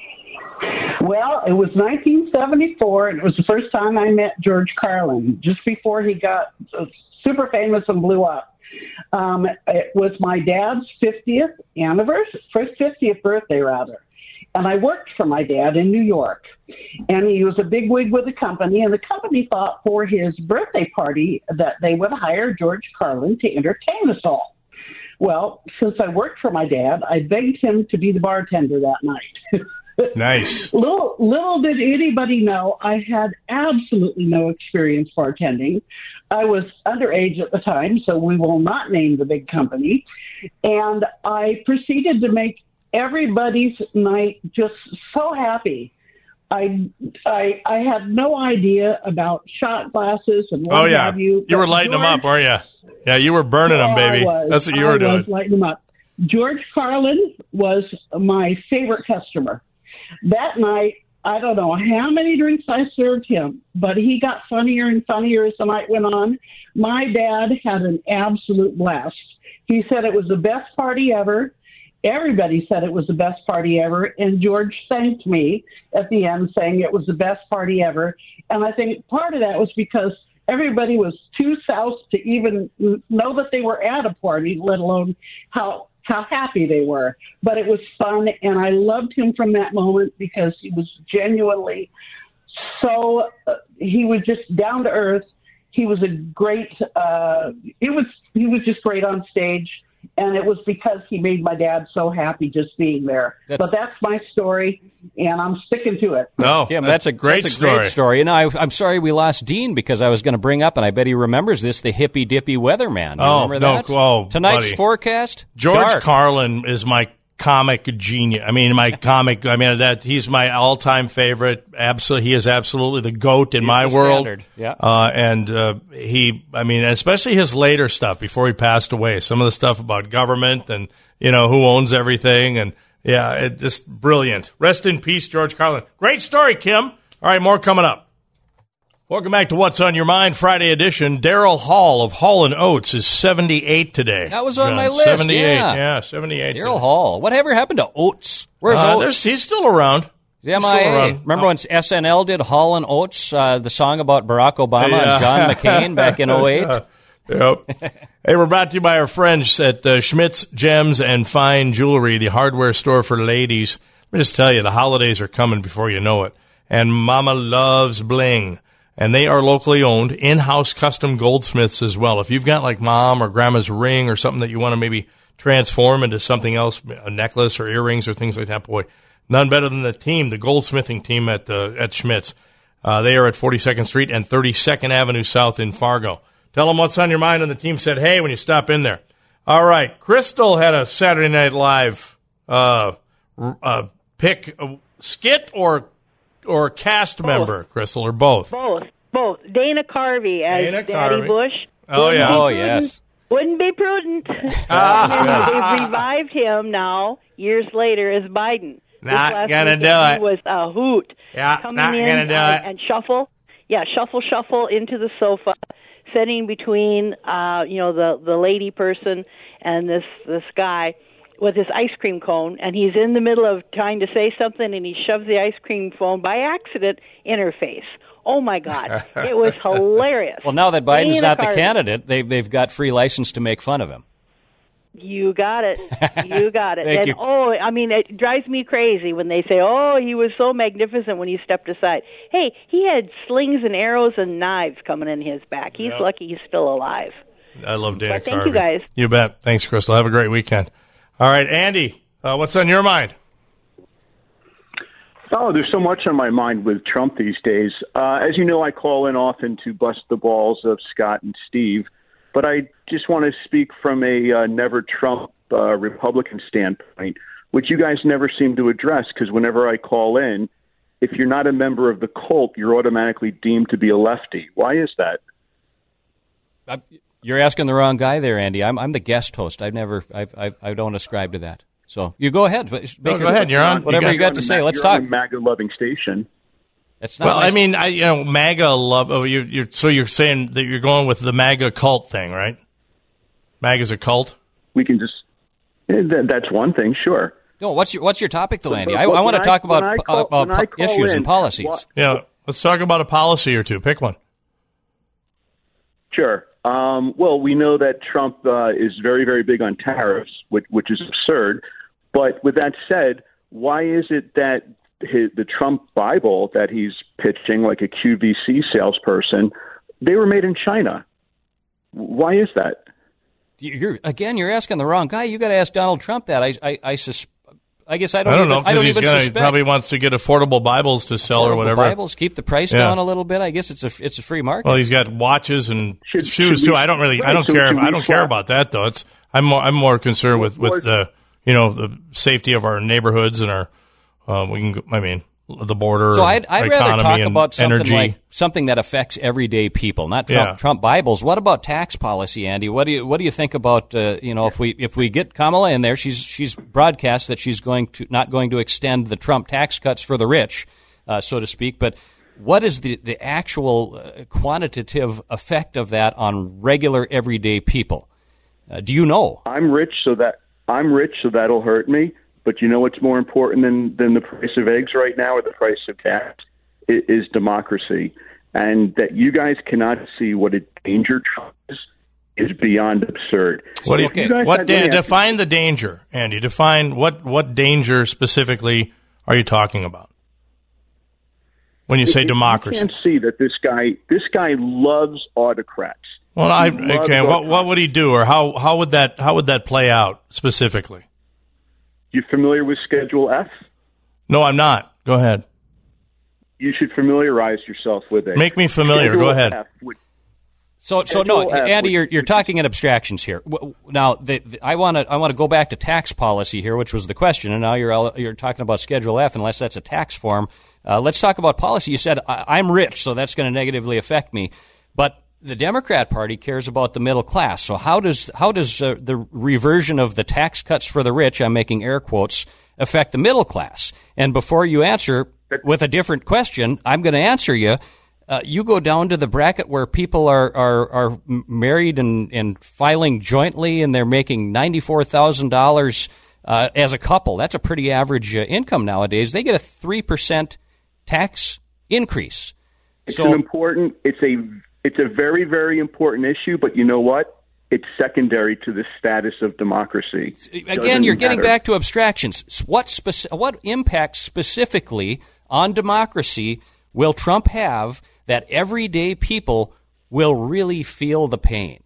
Well, it was nineteen seventy-four, and it was the first time I met George Carlin, just before he got uh, super famous and blew up. Um, it was my dad's fiftieth anniversary, first fiftieth birthday, rather. And I worked for my dad in New York. And he was a bigwig with the company, and the company thought for his birthday party that they would hire George Carlin to entertain us all. Well, since I worked for my dad, I begged him to be the bartender that night. Nice. Little, little did anybody know I had absolutely no experience bartending. I was underage at the time, so we will not name the big company. And I proceeded to make everybody's night just so happy. I, I, I had no idea about shot glasses and what Oh, yeah. have you. You were but lighting them George- up, weren't you? Yeah, you were burning them, Oh, baby. I was. That's what you I were doing. was lighting them up. George Carlin was my favorite customer. That night, I don't know how many drinks I served him, but he got funnier and funnier as the night went on. My dad had an absolute blast. He said it was the best party ever. Everybody said it was the best party ever, and George thanked me at the end, saying it was the best party ever. And I think part of that was because everybody was too south to even know that they were at a party, let alone how how happy they were. But it was fun, and I loved him from that moment because he was genuinely so, uh, he was just down to earth. He was a great, uh, it was, he was just great on stage. And it was because he made my dad so happy just being there. That's- but that's my story, and I'm sticking to it. No, Kim, that's a great that's a story. great story. And I, I'm sorry we lost Dean because I was going to bring up, and I bet he remembers this, the hippy dippy weatherman. You Oh, remember no, that? oh, Tonight's buddy. forecast? George Dark. Carlin is my comic genius. I mean, my comic. I mean, that he's my all-time favorite. Absolutely, he is absolutely the GOAT in He's my the world. standard, yeah. Uh, and uh, he, I mean, especially his later stuff before he passed away. Some of the stuff about government and you know who owns everything, and yeah, it just brilliant. Rest in peace, George Carlin. Great story, Kim. All right, more coming up. Welcome back to What's on Your Mind Friday edition. Daryl Hall of Hall and Oates is seventy-eight today. That was on Yeah, my list, seventy-eight, yeah. yeah, seventy-eight. Daryl today. Hall. Whatever happened to Oates? Where's Uh, Oates? there's- he's still around. The He's still M I A. around. Remember when S N L did Hall and Oates, uh, the song about Barack Obama Yeah. and John McCain back in oh eight? Yep. Hey, we're brought to you by our friends at uh, Schmidt's Gems and Fine Jewelry, the hardware store for ladies. Let me just tell you, the holidays are coming before you know it. And Mama loves bling. And they are locally owned, in-house custom goldsmiths as well. If you've got like mom or grandma's ring or something that you want to maybe transform into something else, a necklace or earrings or things like that, boy, none better than the team, the goldsmithing team at uh, at Schmidt's. Uh, they are at forty-second Street and thirty-second Avenue South in Fargo. Tell them what's on your mind, and the team said, hey, when you stop in there. All right, Crystal had a Saturday Night Live uh, uh, pick, a skit or or cast member, Crystal, or both? Both, both. Dana Carvey as Dana Daddy Carvey. Bush. Oh, Wouldn't yeah. be Oh, prudent. yes. Wouldn't be prudent. Ah. They've revived him now, years later, as Biden. This Not last gonna weekend, do it. He was a hoot. Yeah, Coming not in gonna do and, it. and shuffle. Yeah, shuffle, shuffle into the sofa, sitting between, uh, you know, the, the lady person and this, this guy with his ice cream cone, and he's in the middle of trying to say something, and he shoves the ice cream cone by accident in her face. Oh, my God. It was hilarious. Well, now that Biden's Dana not the Carvey. candidate, they've, they've got free license to make fun of him. You got it. You got it. Thank and you. oh, I mean, it drives me crazy when they say, "Oh, he was so magnificent when he stepped aside." Hey, he had slings and arrows and knives coming in his back. He's Yep. lucky he's still alive. I love Dana But thank Carvey. you, guys. You bet. Thanks, Crystal. Have a great weekend. All right, Andy, uh, what's on your mind? Oh, there's so much on my mind with Trump these days. Uh, as you know, I call in often to bust the balls of Scott and Steve, but I just want to speak from a uh, never Trump uh, Republican standpoint, which you guys never seem to address, because whenever I call in, if you're not a member of the cult, you're automatically deemed to be a lefty. Why is that? You're asking the wrong guy there, Andy. I'm I'm the guest host. I've never I I I don't ascribe to that. So you go ahead. Make no, go it, ahead. You're on. Whatever you got, you got to say. Ma- Let's you're talk. On a MAGA loving station. That's not well, my I mean, I, you know, MAGA love. Oh, you, you're so you're saying that you're going with the MAGA cult thing, right? MAGA's a cult. We can just. That, that's one thing, sure. No, what's your what's your topic, though, Andy? But, I, but I want to I, talk about I call, uh, about po- issues in, and policies. what, Yeah, let's talk about a policy or two. Pick one. Sure. Um, well, we know that Trump uh, is very, very big on tariffs, which, which is absurd. But with that said, why is it that his, the Trump Bible that he's pitching like a Q V C salesperson, they were made in China? Why is that? You're again, you're asking the wrong guy. You got to ask Donald Trump that. I I I, sus- I guess I don't. I don't even, know because he's even gonna, he suspect. probably wants to get affordable Bibles to sell Affordable or whatever. Bibles keep the price Yeah. down a little bit. I guess it's a it's a free market. Well, he's got watches and Should- shoes should too. we- I don't really. I right, don't so care. If, should we I don't care swap- about that though. It's. I'm more. I'm more concerned with with Well, the you know the safety of our neighborhoods and our. Um, we can. I mean the border. So I'd, I'd rather economy talk and about something energy. like something that affects everyday people, not Trump, Yeah. Trump Bibles. What about tax policy, Andy? What do you what do you think about uh, you know if we if we get Kamala in there, she's she's broadcast that she's going to not going to extend the Trump tax cuts for the rich, uh, so to speak. But what is the the actual uh, quantitative effect of that on regular everyday people? Uh, do you know? I'm rich, so that I'm rich, so that'll hurt me. But you know what's more important than, than the price of eggs right now or the price of gas? It is democracy. And that you guys cannot see what a danger Trump is is beyond absurd. What do you, Okay. You guys what had- da- let me ask you- define the danger, Andy? Define what what danger specifically are you talking about when you say If democracy? You can't see that this guy this guy loves autocrats. Well, I He loves okay. What autocrats. what would he do, or how how would that how would that play out specifically? You familiar with Schedule F? No, I'm not. Go ahead. You should familiarize yourself with it. Make me familiar. Schedule Go ahead. F would- So, so no, Schedule F, Andy, which- you're you're talking in abstractions here. W- Now, the, the, I want to I want to go back to tax policy here, which was the question, and now you're all, you're talking about Schedule F, unless that's a tax form. Uh, let's talk about policy. You said I, I'm rich, so that's going to negatively affect me, but the Democrat Party cares about the middle class. So how does how does uh, the reversion of the tax cuts for the rich, I'm making air quotes, affect the middle class? And before you answer with a different question, I'm going to answer you. Uh, you go down to the bracket where people are are, are married and, and filing jointly, and they're making ninety-four thousand dollars uh, as a couple. That's a pretty average uh, income nowadays. They get a three percent tax increase. It's So an important. It's a. It's a very, very important issue. But you know what? It's secondary to the status of democracy. again, Doesn't you're getting matter. back to abstractions. What speci- what impact specifically on democracy will Trump have that everyday people will really feel the pain?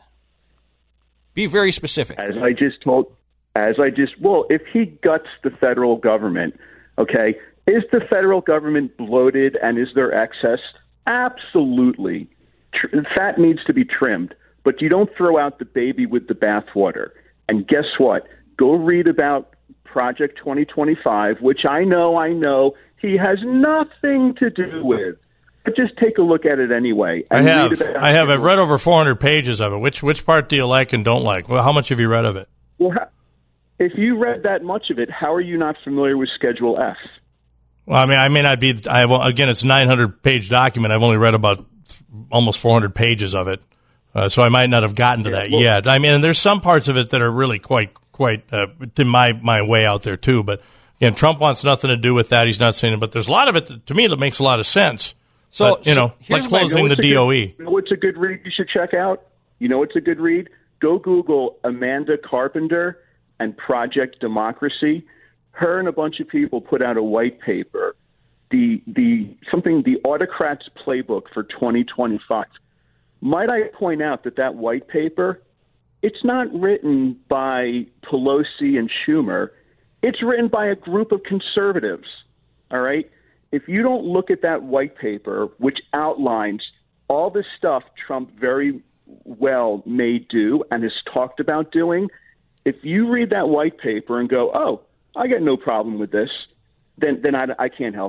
Be very specific. As I just told, as I just, well, if he guts the federal government, okay, is the federal government bloated and is there excess? Absolutely. Tr- fat needs to be trimmed, but you don't throw out the baby with the bathwater. And guess what? Go read about Project twenty twenty-five, which I know, I know he has nothing to do with. But just take a look at it anyway. I and have. read about I have. it. I've read over four hundred pages of it. Which which part do you like and don't like? Well, how much have you read of it? Well, how, if you read that much of it, how are you not familiar with Schedule F? Well, I mean, I may not be. I have, again, it's a nine hundred page document. I've only read about almost four hundred pages of it, uh, so I might not have gotten to Yeah, that well- yet. I mean, and there's some parts of it that are really quite quite uh, to my my way out there too. But again, Trump wants nothing to do with that. He's not saying it, but there's a lot of it that, to me that makes a lot of sense. So, But, you so know, here's like my- closing You know the what's a D O E. good- You know what's a good read you should check out? You know what's a good read? Go Google Amanda Carpenter and Project Democracy. Her and a bunch of people put out a white paper, the the something the Autocrats Playbook for twenty twenty-five. Might I point out that that white paper, it's not written by Pelosi and Schumer. It's written by a group of conservatives. All right? If you don't look at that white paper, which outlines all the stuff Trump very well may do and has talked about doing, if you read that white paper and go, oh, I got no problem with this, then then I, I can't help you.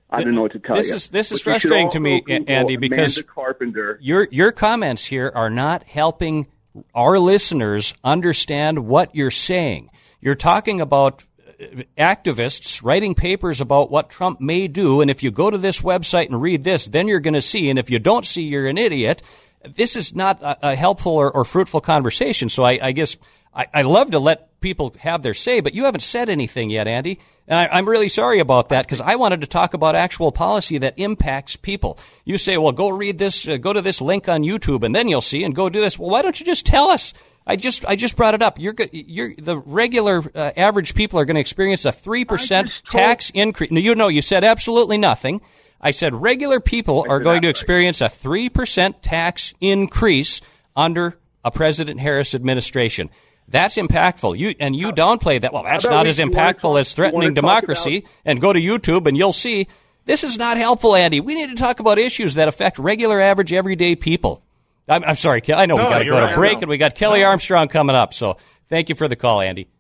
I don't know what to tell this you. Is, this is But you should frustrating to me, also Google Andy, because Amanda Carpenter. your your comments here are not helping our listeners understand what you're saying. You're talking about activists writing papers about what Trump may do, and if you go to this website and read this, then you're going to see, and if you don't see, you're an idiot. This is not a, a helpful or, or fruitful conversation, so I, I guess I, I love to let people have their say, but you haven't said anything yet, Andy, and I, I'm really sorry about that, because I wanted to talk about actual policy that impacts people. You say, well, go read this, uh, go to this link on YouTube, and then you'll see, and go do this. Well, why don't you just tell us? I just I just brought it up. You're you're the regular uh, average people are going to experience a three percent tax increase. No, you know, you said absolutely nothing. I said regular people are going to experience a three percent tax increase under a President Harris administration. That's impactful. You and you downplay that. Well, that's not as impactful as threatening democracy. And go to YouTube and you'll see this is not helpful, Andy. We need to talk about issues that affect regular, average, everyday people. I'm, I'm sorry, I know no, we got to go right. to break, and we got Kelly Armstrong coming up. So thank you for the call, Andy.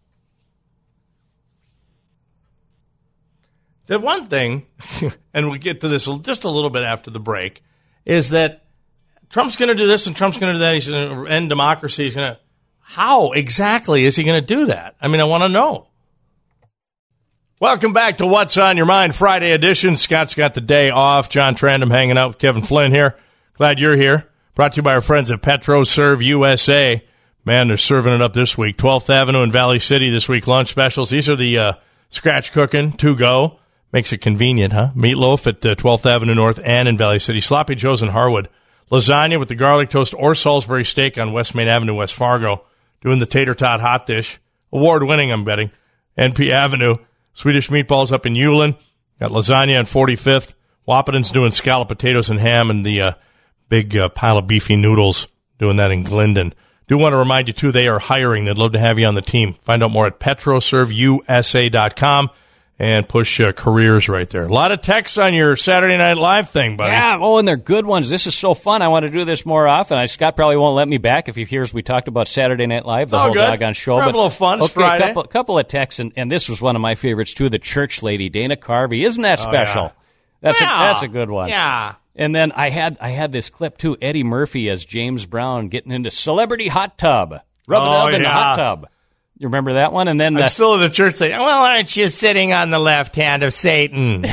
The one thing, and we get to this just a little bit after the break, is that Trump's going to do this and Trump's going to do that. He's going to end democracy. He's going to. How exactly is he going to do that? I mean, I want to know. Welcome back to What's on Your Mind Friday edition. Scott's got the day off. John Trandom hanging out with Kevin Flynn here. Glad you're here. Brought to you by our friends at PetroServe U S A. Man, they're serving it up this week. twelfth Avenue in Valley City this week, lunch specials. These are the uh, scratch cooking, to go. Makes it convenient, huh? Meatloaf at uh, twelfth Avenue North and in Valley City. Sloppy Joe's in Harwood. Lasagna with the garlic toast or Salisbury steak on West Main Avenue, West Fargo. Doing the tater tot hot dish. Award-winning, I'm betting. N P Avenue. Swedish meatballs up in Ulen. Got lasagna on forty-fifth. Wapaton's doing scalloped potatoes and ham and the... Uh, Big uh, pile of beefy noodles, doing that in Glendon. Do want to remind you, too, they are hiring. They'd love to have you on the team. Find out more at petro serve u s a dot com and push uh, careers right there. A lot of texts on your Saturday Night Live thing, buddy. Yeah, oh, and they're good ones. This is so fun. I want to do this more often. I, Scott probably won't let me back if he hears we talked about Saturday Night Live, the oh, whole good. doggone show. Have but, a little fun. It's okay, Friday. a couple, couple of texts, and, and this was one of my favorites, too, the church lady, Dana Carvey. Isn't that special? Oh, yeah. That's, yeah. a, that's a good one. Yeah. And then I had I had this clip, too, Eddie Murphy as James Brown getting into celebrity hot tub. Rub it oh, up in yeah. the hot tub. You remember that one? And then I'm uh, still in the church saying, well, aren't you sitting on the left hand of Satan?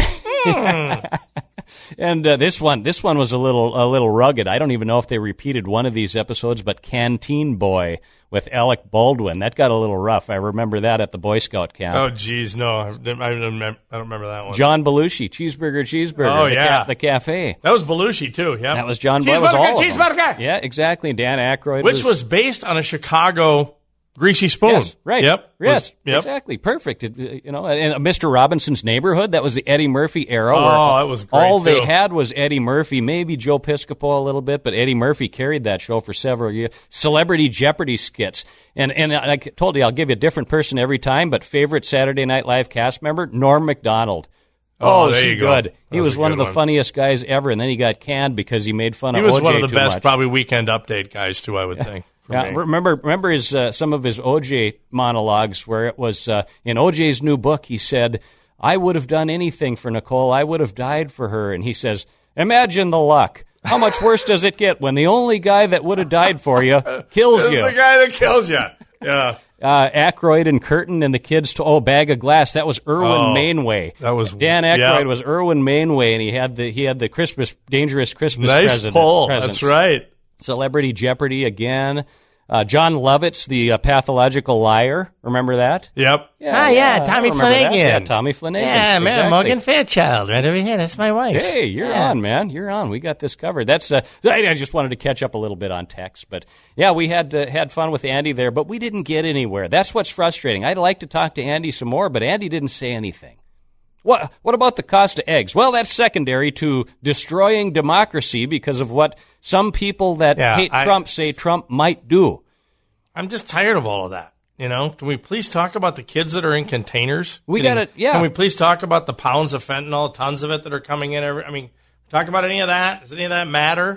And uh, this one, this one was a little, a little rugged. I don't even know if they repeated one of these episodes, but Canteen Boy with Alec Baldwin, that got a little rough. I remember that at the Boy Scout camp. Oh, geez, no, I don't remember, I don't remember that one. John Belushi, Cheeseburger, Cheeseburger. Oh, the yeah, ca- the cafe. That was Belushi too. Yeah, that was John. Cheeseburger, was all Cheeseburger. Yeah, exactly. Dan Aykroyd, which was, was based on a Chicago Greasy Spoon. Yes, right. Yep. Yes, was, yep. exactly. Perfect. It, you know, and Mister Robinson's Neighborhood, that was the Eddie Murphy era. Oh, where that was great, all too. they had was Eddie Murphy, maybe Joe Piscopo a little bit, but Eddie Murphy carried that show for several years. Celebrity Jeopardy skits. And and I told you, I'll give you a different person every time, but favorite Saturday Night Live cast member, Norm Macdonald. Oh, Oh, there so you go. good. That He was was a one good of the one. funniest guys ever, and then he got canned because he made fun He of was O J one of the too best, much. probably Weekend Update guys too. I would think. for Yeah, me. remember remember his uh, some of his O J monologues where it was uh, in O J's new book. He said, "I would have done anything for Nicole. I would have died for her." And he says, "Imagine the luck. How much worse does it get when the only guy that would have died for you kills This you?" is the guy that kills you. Yeah. Uh, Aykroyd and Curtin and the kids to oh Bag of Glass. That was Irwin Oh, Mainway. that was- Dan Aykroyd yeah. was Irwin Mainway, and he had the he had the Christmas dangerous Christmas Nice present, pull. presents. That's right. Celebrity Jeopardy again. Uh, John Lovitz, the uh, pathological liar. Remember that? Yep. Ah, yeah, Tommy I remember that. Flanagan. Yeah, Tommy Flanagan. Yeah, man, exactly. Morgan Fairchild, right over here. That's my wife. Hey, you're Yeah. on, man. You're on. We got this covered. That's. Uh, I I just wanted to catch up a little bit on text, but yeah, we had uh, had fun with Andy there, but we didn't get anywhere. That's what's frustrating. I'd like to talk to Andy some more, but Andy didn't say anything. What What about the cost of eggs? Well, that's secondary to destroying democracy because of what some people that Yeah, hate I- Trump say Trump might do. I'm just tired of all of that. You know, can we please talk about the kids that are in containers? We Can- gotta- yeah. Can we please talk about the pounds of fentanyl, tons of it that are coming in? Every, I mean, talk about any of that? Does any of that matter?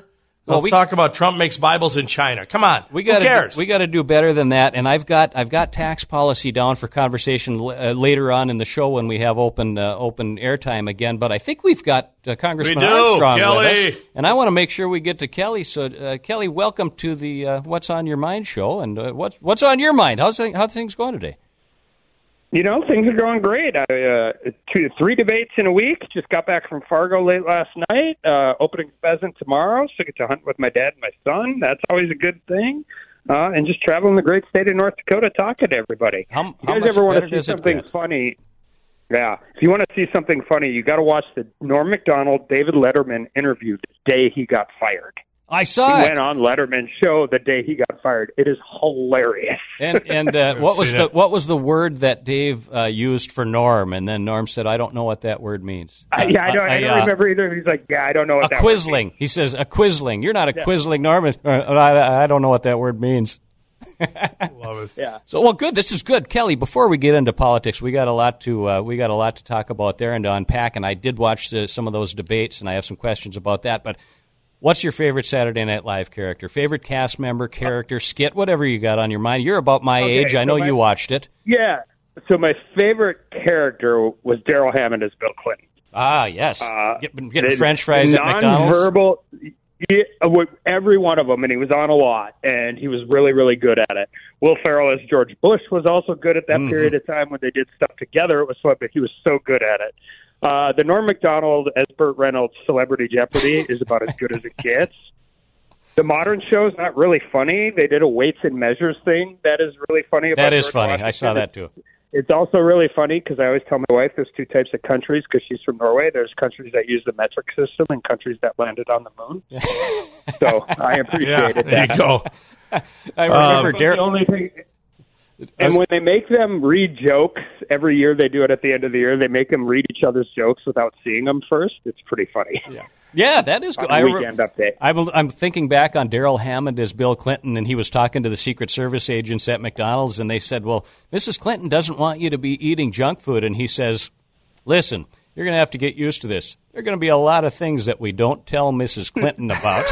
Well, Let's we- talk about Trump makes Bibles in China. Come on. We Who got cares? we got to do better than that. And I've got I've got tax policy down for conversation uh, later on in the show when we have open uh, open airtime again. But I think we've got uh, Congressman We do, Armstrong Kelly. with us, and I want to make sure we get to Kelly. So, uh, Kelly, welcome to the uh, What's on Your Mind show. And uh, what's what's on your mind? How's th- how things going today? You know, things are going great. I, uh, two, three debates in a week. Just got back from Fargo late last night. Uh, opening pheasant tomorrow, so I get to hunt with my dad and my son. That's always a good thing. Uh, and just traveling the great state of North Dakota, talking to everybody. How, you how guys much ever want better to does see it something get? funny? Yeah. If you want to see something funny, you got to watch the Norm Macdonald, David Letterman interview the day he got fired. I saw He it. went on Letterman's show the day he got fired. It is hilarious. And and uh, what was seen the it. what was the word that Dave uh, used for Norm? And then Norm said, "I don't know what that word means." I, yeah, I don't, I Uh, don't uh, remember either. He's like, yeah, I don't know what a that word means. quisling. He says a quisling. You're not a quisling, Norm. Uh, I, I don't know what that word means. Love it. Yeah. So, well, good. This is good, Kelly. Before we get into politics, we got a lot to uh, we got a lot to talk about there and to unpack. And I did watch the, some of those debates, and I have some questions about that. But what's your favorite Saturday Night Live character? Favorite cast member, character, skit, whatever you got on your mind. You're about my Okay, age. I so know my- you watched it. Yeah. So my favorite character was Daryl Hammond as Bill Clinton. Ah, yes. Uh, Get, getting the- French fries the at McDonald's. Nonverbal, yeah, with every one of them, and he was on a lot, and he was really, really good at it. Will Ferrell as George Bush was also good at that Mhm. period of time when they did stuff together. It was fun, but he was so good at it. Uh, the Norm Macdonald as Burt Reynolds Celebrity Jeopardy is about as good as it gets. The modern show is not really funny. They did a weights and measures thing that is really funny. About That is George funny. I Washington. saw that too. It's also really funny because I always tell my wife there's two types of countries because she's from Norway. There's countries that use the metric system and countries that landed on the moon. So I Yeah, appreciated there you that. go. I remember Um, Dar- the only thing, and when they make them read jokes every year, they do it at the end of the year. They make them read each other's jokes without seeing them first. It's pretty funny. Yeah, Yeah, that is good. on I the re- weekend update. I'm, I'm thinking back on Daryl Hammond as Bill Clinton, and he was talking to the Secret Service agents at McDonald's, and they said, well, Missus Clinton doesn't want you to be eating junk food. And he says, listen, you're going to have to get used to this. There are going to be a lot of things that we don't tell Missus Clinton about.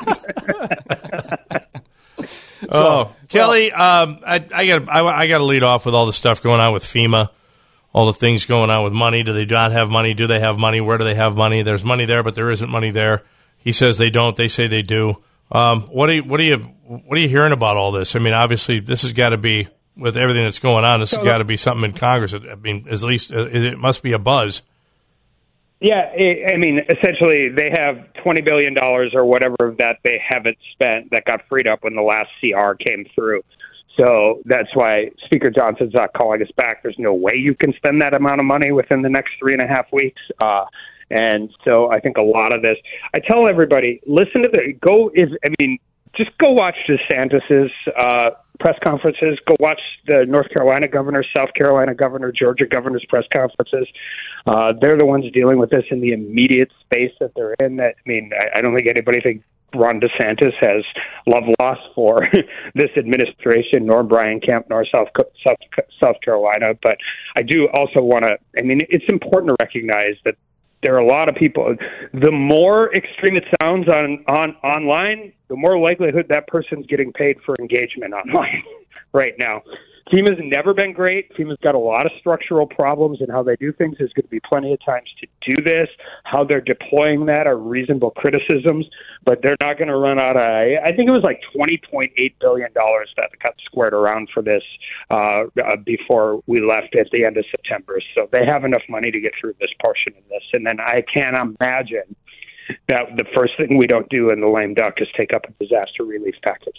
Oh, Kelly, um, I, I got I, I got to lead off with all the stuff going on with FEMA, all the things going on with money. Do they not have money? Do they have money? Where do they have money? There's money there, but there isn't money there. He says they don't. They say they do. Um, what are you what are you what are you hearing about all this? I mean, obviously, this has got to be with everything that's going on. This has got to be something in Congress. I mean, at least uh, it must be a buzz. Yeah, I I mean, essentially, they have twenty billion dollars or whatever that they haven't spent that got freed up when the last C R came through. So that's why Speaker Johnson's not calling us back. There's no way you can spend that amount of money within the next three and a half weeks. Uh, and so I think a lot of this, I tell everybody, listen to the, go, if, I mean, just go watch DeSantis's uh, press conferences. Go watch the North Carolina governor, South Carolina governor, Georgia governor's press conferences. Uh, they're the ones dealing with this in the immediate space that they're in. That I mean, I, I don't think anybody thinks Ron DeSantis has love lost for this administration, nor Brian Kemp, nor South South South Carolina. But I do also want to. I mean, it's important to recognize that there are a lot of people. The more extreme it sounds on, on online, the more likelihood that person's getting paid for engagement online right now. FEMA's never been great. FEMA's got a lot of structural problems in how they do things. There's going to be plenty of times to do this. How they're deploying that are reasonable criticisms, but they're not going to run out of, I think it was like twenty point eight billion dollars that got squared around for this uh, uh, before we left at the end of September. So they have enough money to get through this portion of this. And then I can't imagine that the first thing we don't do in the lame duck is take up a disaster relief package.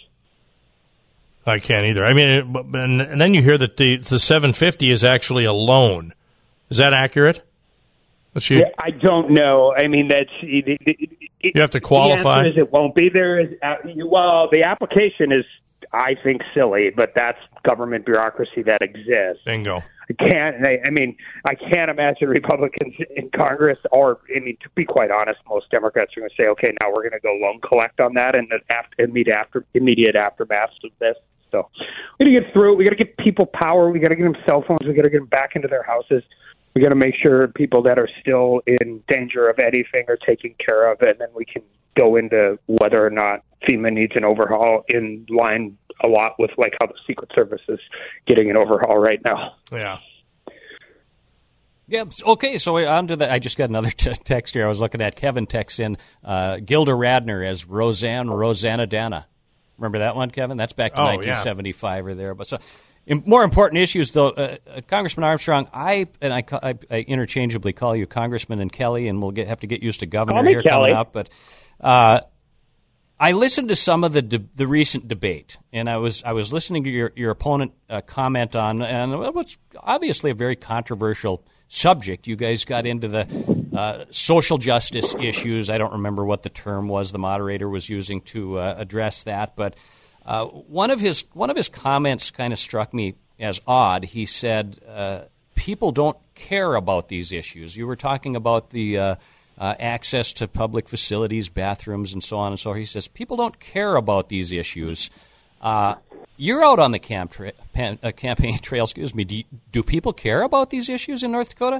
I can't either. I mean, it, but- and, and then you hear that the the seven fifty is actually a loan. Is that accurate? Let's see. Yeah, I don't know. I mean, that's it, it, it, You have to qualify? The answer is it won't be there. Is uh, well, the application is, I think, silly, but that's government bureaucracy that exists. Bingo. I can't. I, I mean, I can't imagine Republicans in Congress, or I mean, to be quite honest, most Democrats are going to say, "Okay, now we're going to go loan collect on that," and the after, immediate after immediate aftermath of this. So we got to get through it. We got to get people power. We got to get them cell phones. We got to get them back into their houses. we got to make sure people that are still in danger of anything are taken care of, and then we can go into whether or not FEMA needs an overhaul in line a lot with like how the Secret Service is getting an overhaul right now. Yeah. Yeah. Okay. So on to the. I just got another t- text here. I was looking at Kevin texts in uh, Gilda Radner as Roseanne Rosanna Dana. Remember that one, Kevin? That's back to oh, nineteen seventy-five yeah. or there. But so in more important issues, though, uh, uh, Congressman Armstrong, I and I, I, I interchangeably call you Congressman and Kelly, and we'll get, have to get used to Governor call me here Kelly. coming up. But uh, I listened to some of the de- the recent debate, and I was I was listening to your your opponent uh, comment on, and what's obviously a very controversial subject. You guys got into the uh, social justice issues. I don't remember what the term was the moderator was using to uh, address that, but uh, one of his one of his comments kind of struck me as odd. He said, uh, "People don't care about these issues." You were talking about the uh, uh, access to public facilities, bathrooms, and so on and so forth. He says, "People don't care about these issues." Uh, You're out on the camp tra- pan, uh, campaign trail. Excuse me. Do, you, do people care about these issues in North Dakota?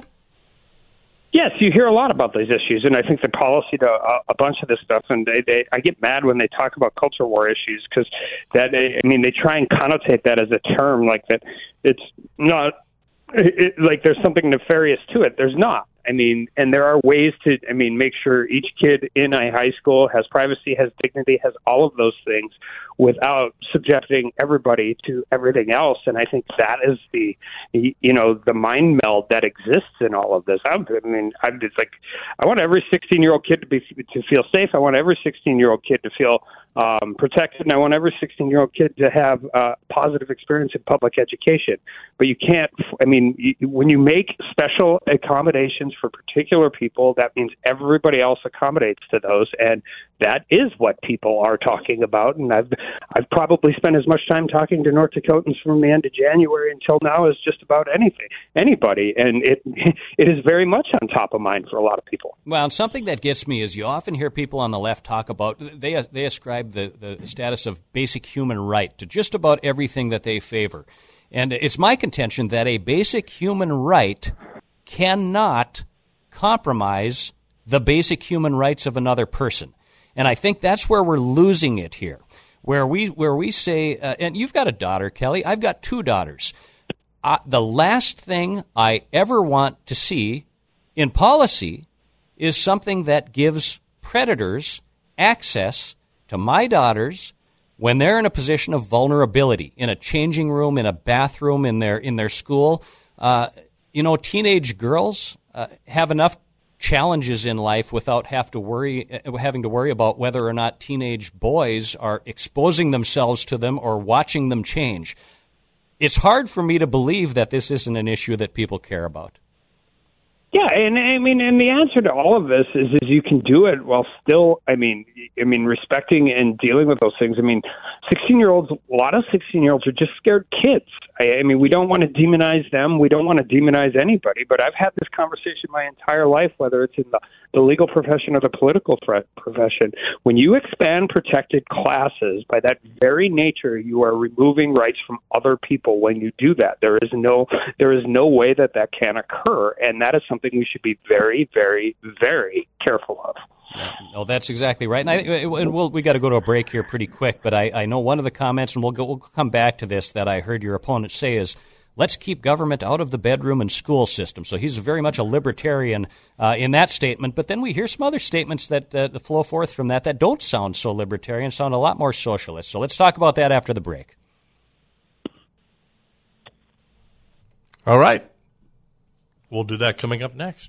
Yes, you hear a lot about these issues, and I think the policy to uh, a bunch of this stuff. And they, they, I get mad when they talk about culture war issues because that. I mean, they try and connotate that as a term like that. It's not it, like there's something nefarious to it. There's not. I mean, and there are ways to, I mean, make sure each kid in a high school has privacy, has dignity, has all of those things without subjecting everybody to everything else. And I think that is the, you know, the mind meld that exists in all of this. I, I mean, I, it's like, I want every sixteen-year-old kid to be to feel safe. I want every sixteen-year-old kid to feel um, protected, and I want every sixteen-year-old kid to have a positive experience in public education. But you can't, I mean, you, when you make special accommodations for particular people, that means everybody else accommodates to those, and that is what people are talking about. And I've I've probably spent as much time talking to North Dakotans from the end of January until now as just about anything, anybody, and it it is very much on top of mind for a lot of people. Well, something that gets me is you often hear people on the left talk about they they ascribe the, the status of basic human right to just about everything that they favor, and it's my contention that a basic human right cannot compromise the basic human rights of another person. And I think that's where we're losing it here, where we where we say, uh, and you've got a daughter, Kelly. I've got two daughters. Uh, the last thing I ever want to see in policy is something that gives predators access to my daughters when they're in a position of vulnerability, in a changing room, in a bathroom, in their in their school. Uh, you know, teenage girls uh, have enough challenges in life without have to worry, having to worry about whether or not teenage boys are exposing themselves to them or watching them change. It's hard for me to believe that this isn't an issue that people care about. Yeah, and I mean, and the answer to all of this is, is you can do it while still, I mean, I mean, respecting and dealing with those things. I mean, sixteen-year-olds, a lot of sixteen-year-olds are just scared kids. I, I mean, we don't want to demonize them. We don't want to demonize anybody. But I've had this conversation my entire life, whether it's in the, the legal profession or the political profession. When you expand protected classes, by that very nature, you are removing rights from other people. When you do that, there is no, there is no way that that can occur, and that is something we should be very, very, very careful of. No, that's exactly right. And, I, and we'll, we got to go to a break here pretty quick, but I, I know one of the comments, and we'll, go, we'll come back to this, that I heard your opponent say is, let's keep government out of the bedroom and school system. So he's very much a libertarian uh, in that statement. But then we hear some other statements that uh, flow forth from that that don't sound so libertarian, sound a lot more socialist. So let's talk about that after the break. All right. We'll do that coming up next.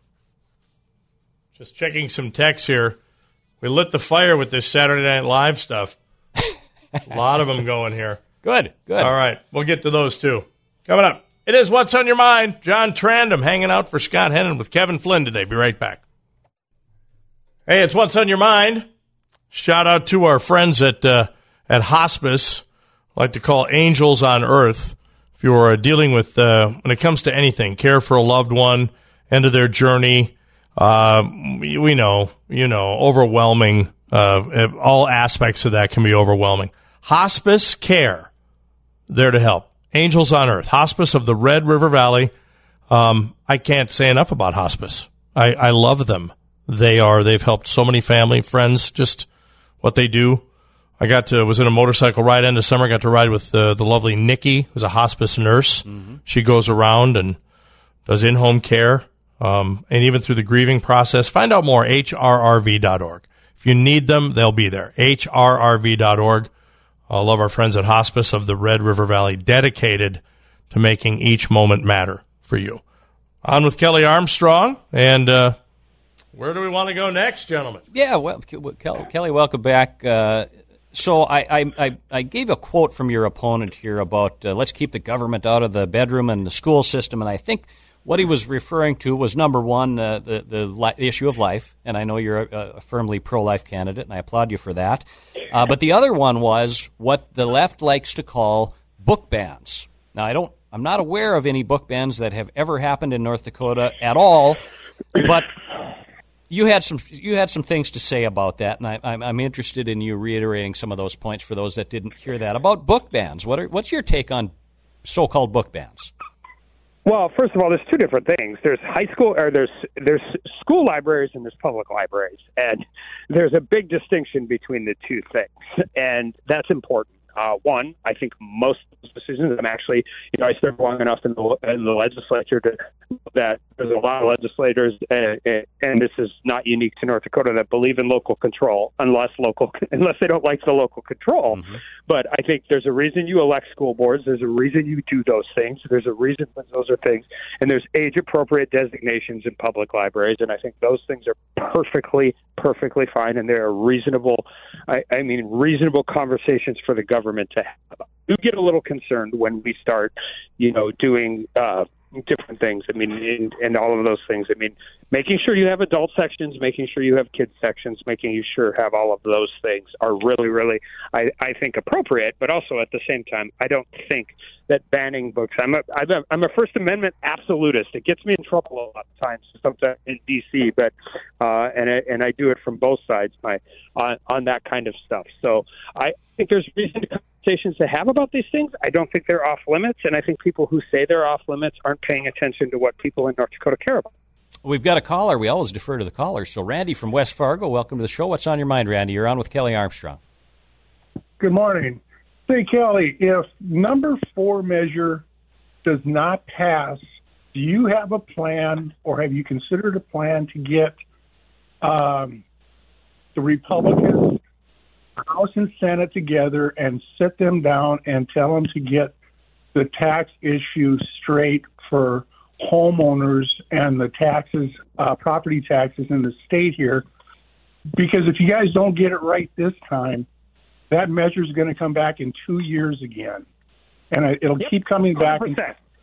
Just checking some texts here. We lit the fire with this Saturday Night Live stuff. A lot of them going here. Good, good. All right, we'll get to those too. Coming up, it is What's on Your Mind. John Trandom hanging out for Scott Hennon with Kevin Flynn today. Be right back. Hey, it's What's on Your Mind. Shout out to our friends at uh, at Hospice. I like to call Angels on Earth. If you're uh, dealing with, uh, when it comes to anything, care for a loved one, end of their journey, uh, we, we know, you know, overwhelming, uh, all aspects of that can be overwhelming. Hospice Care, there to help. Angels on Earth, Hospice of the Red River Valley. Um, I can't say enough about hospice. I, I love them. They are, they've helped so many family, friends, just what they do. I got to, was in a motorcycle ride end of summer. I got to ride with uh, the lovely Nikki, who's a hospice nurse. Mm-hmm. She goes around and does in-home care, um, and even through the grieving process. Find out more, H R R V dot org. If you need them, they'll be there, H R R V dot org. I love our friends at Hospice of the Red River Valley, dedicated to making each moment matter for you. On with Kelly Armstrong, and uh, where do we want to go next, gentlemen? Yeah, well, Kelly, welcome back. Uh, so I, I, I gave a quote from your opponent here about uh, let's keep the government out of the bedroom and the school system, and I think what he was referring to was, number one, uh, the, the, li- the issue of life, and I know you're a, a firmly pro-life candidate, and I applaud you for that. Uh, but the other one was what the left likes to call book bans. Now, I don't, I'm not aware of any book bans that have ever happened in North Dakota at all, but you had some you had some things to say about that, and I, I'm, I'm interested in you reiterating some of those points for those that didn't hear that about book bans. What are, what's your take on so-called book bans? Well, first of all, there's two different things. There's high school, or there's there's school libraries and there's public libraries, and there's a big distinction between the two things, and that's important. Uh, one, I think most of those decisions, I'm actually, you know, I served long enough in the, in the legislature to know that there's a lot of legislators, and, and this is not unique to North Dakota, that believe in local control, unless local, unless they don't like the local control. Mm-hmm. But I think there's a reason you elect school boards. There's a reason you do those things. There's a reason when those are things, and there's age-appropriate designations in public libraries, and I think those things are perfectly, perfectly fine, and they're reasonable. I, I mean, reasonable conversations for the government to have. You get a little concerned when we start, you know, doing uh, different things. I mean, and, and all of those things. I mean, making sure you have adult sections, making sure you have kids sections, making you sure have all of those things are really, really, I, I think, appropriate. But also at the same time, I don't think that banning books. I'm a I'm a, I'm a First Amendment absolutist. It gets me in trouble a lot of times, sometimes in D C, but uh, and I, and I do it from both sides, my on, on that kind of stuff. So I think there's reason to conversations to have about these things. I don't think they're off limits, and I think people who say they're off limits aren't paying attention to what people in North Dakota care about. We've got a caller. We always defer to the caller. So Randy from West Fargo, welcome to the show. What's on your mind, Randy? You're on with Kelly Armstrong. Good morning. Say, Kelly, if number four measure does not pass, do you have a plan, or have you considered a plan to get um, the Republicans, House and Senate together and sit them down and tell them to get the tax issue straight for homeowners and the taxes, uh, property taxes in the state here? Because if you guys don't get it right this time, that measure is going to come back in two years again, and it'll yep. keep coming back. And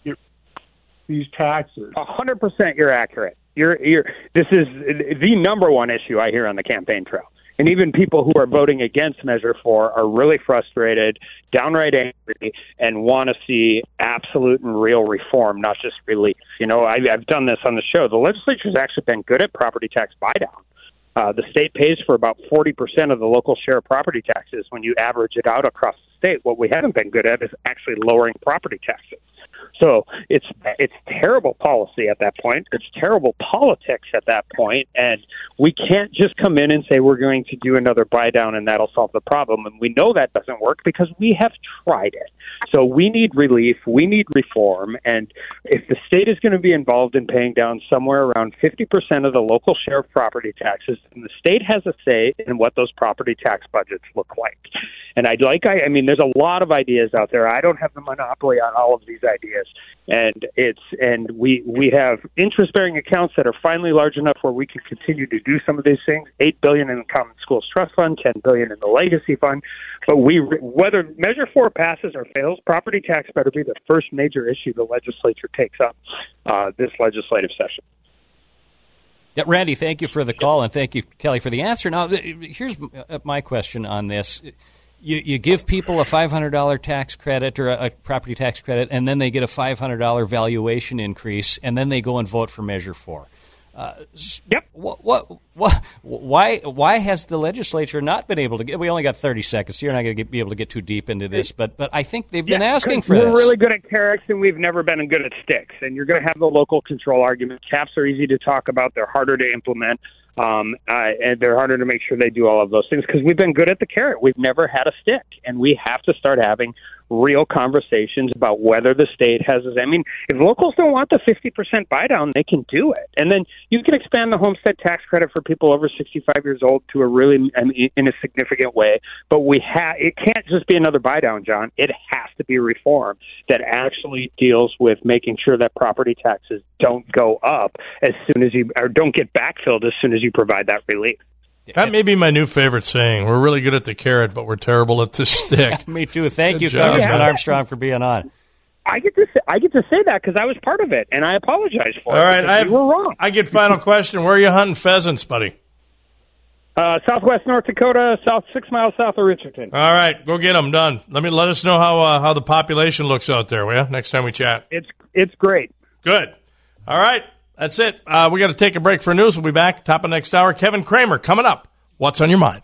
these taxes. A hundred percent, you're accurate. You're, you're. This is the number one issue I hear on the campaign trail, and even people who are voting against Measure Four are really frustrated, downright angry, and want to see absolute and real reform, not just relief. You know, I, I've done this on the show. The legislature's actually been good at property tax buy down. Uh, the state pays for about forty percent of the local share of property taxes when you average it out across the state. What we haven't been good at is actually lowering property taxes. So it's it's terrible policy at that point. It's terrible politics at that point, and we can't just come in and say we're going to do another buy down and that'll solve the problem. And we know that doesn't work because we have tried it. So we need relief. We need reform. And if the state is going to be involved in paying down somewhere around fifty percent of the local share of property taxes, then the state has a say in what those property tax budgets look like. And I'd like, I, I mean, there's a lot of ideas out there. I don't have the monopoly on all of these ideas. And it's and we we have interest-bearing accounts that are finally large enough where we can continue to do some of these things. Eight billion in the Common Schools Trust Fund, ten billion in the Legacy Fund. But we whether Measure Four passes or fails, property tax better be the first major issue the legislature takes up uh, this legislative session. Yeah, Randy, thank you for the call, and thank you, Kelly, for the answer. Now, here's my question on this. You, you give people a five hundred dollars tax credit or a, a property tax credit, and then they get a five hundred dollars valuation increase, and then they go and vote for Measure four. Uh, yep. What, what, what, why, why has the legislature not been able to get? We only got thirty seconds. You're not going to be able to get too deep into this, but but I think they've been yeah, asking for we're this. We're really good at carrots, and we've never been good at sticks. And you're going to have the local control argument. Caps are easy to talk about; they're harder to implement, um, uh, and they're harder to make sure they do all of those things because we've been good at the carrot. We've never had a stick, and we have to start having real conversations about whether the state has. I mean, if locals don't want the fifty percent buy down, they can do it, and then you can expand the homestead tax credit for people over sixty-five years old to a really I mean, in a significant way. But we have it can't just be another buy down, John. It has to be reform that actually deals with making sure that property taxes don't go up as soon as you or don't get backfilled as soon as you provide that relief. That may be my new favorite saying. We're really good at the carrot, but we're terrible at the stick. Me too. Thank Good you, job, Congressman man. Armstrong, for being on. I get to say, I get to say that because I was part of it, and I apologize for All it. right, I we were wrong. I get final question. Where are you hunting pheasants, buddy? Uh, Southwest North Dakota, south six miles south of Richardson. All right, go get them done. Let me let us know how uh, how the population looks out there, will you? Next time we chat. It's it's great. Good. All right, that's it. Uh, we got to take a break for news. We'll be back top of next hour. Kevin Kramer coming up. What's on your mind?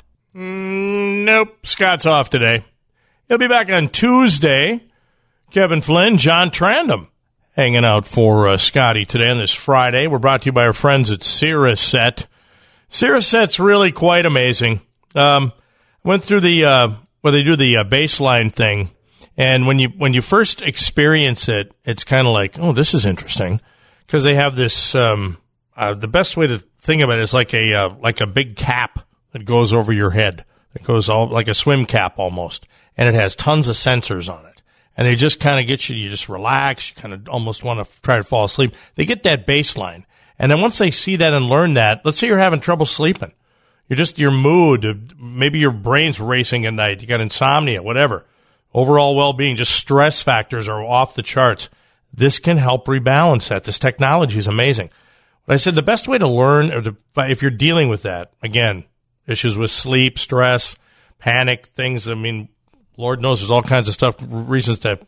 Mm, nope. Scott's off today. He'll be back on Tuesday. Kevin Flynn, John Trandom hanging out for uh, Scotty today on this Friday. We're brought to you by our friends at Ceraset. Ceraset's really quite amazing. Um, went through the uh, where they do the uh, baseline thing, and when you when you first experience it, it's kind of like, oh, this is interesting, because they have this. Um, uh, the best way to think of it is like a uh, like a big cap that goes over your head. It goes all like a swim cap almost, and it has tons of sensors on it. And they just kind of get you, you just relax, you kind of almost want to try to fall asleep. They get that baseline. And then once they see that and learn that, let's say you're having trouble sleeping. You're just, your mood, maybe your brain's racing at night, you got insomnia, whatever. Overall well-being, just stress factors are off the charts. This can help rebalance that. This technology is amazing. But I said the best way to learn, or to, if you're dealing with that, again, issues with sleep, stress, panic, things, I mean, Lord knows there's all kinds of stuff, reasons to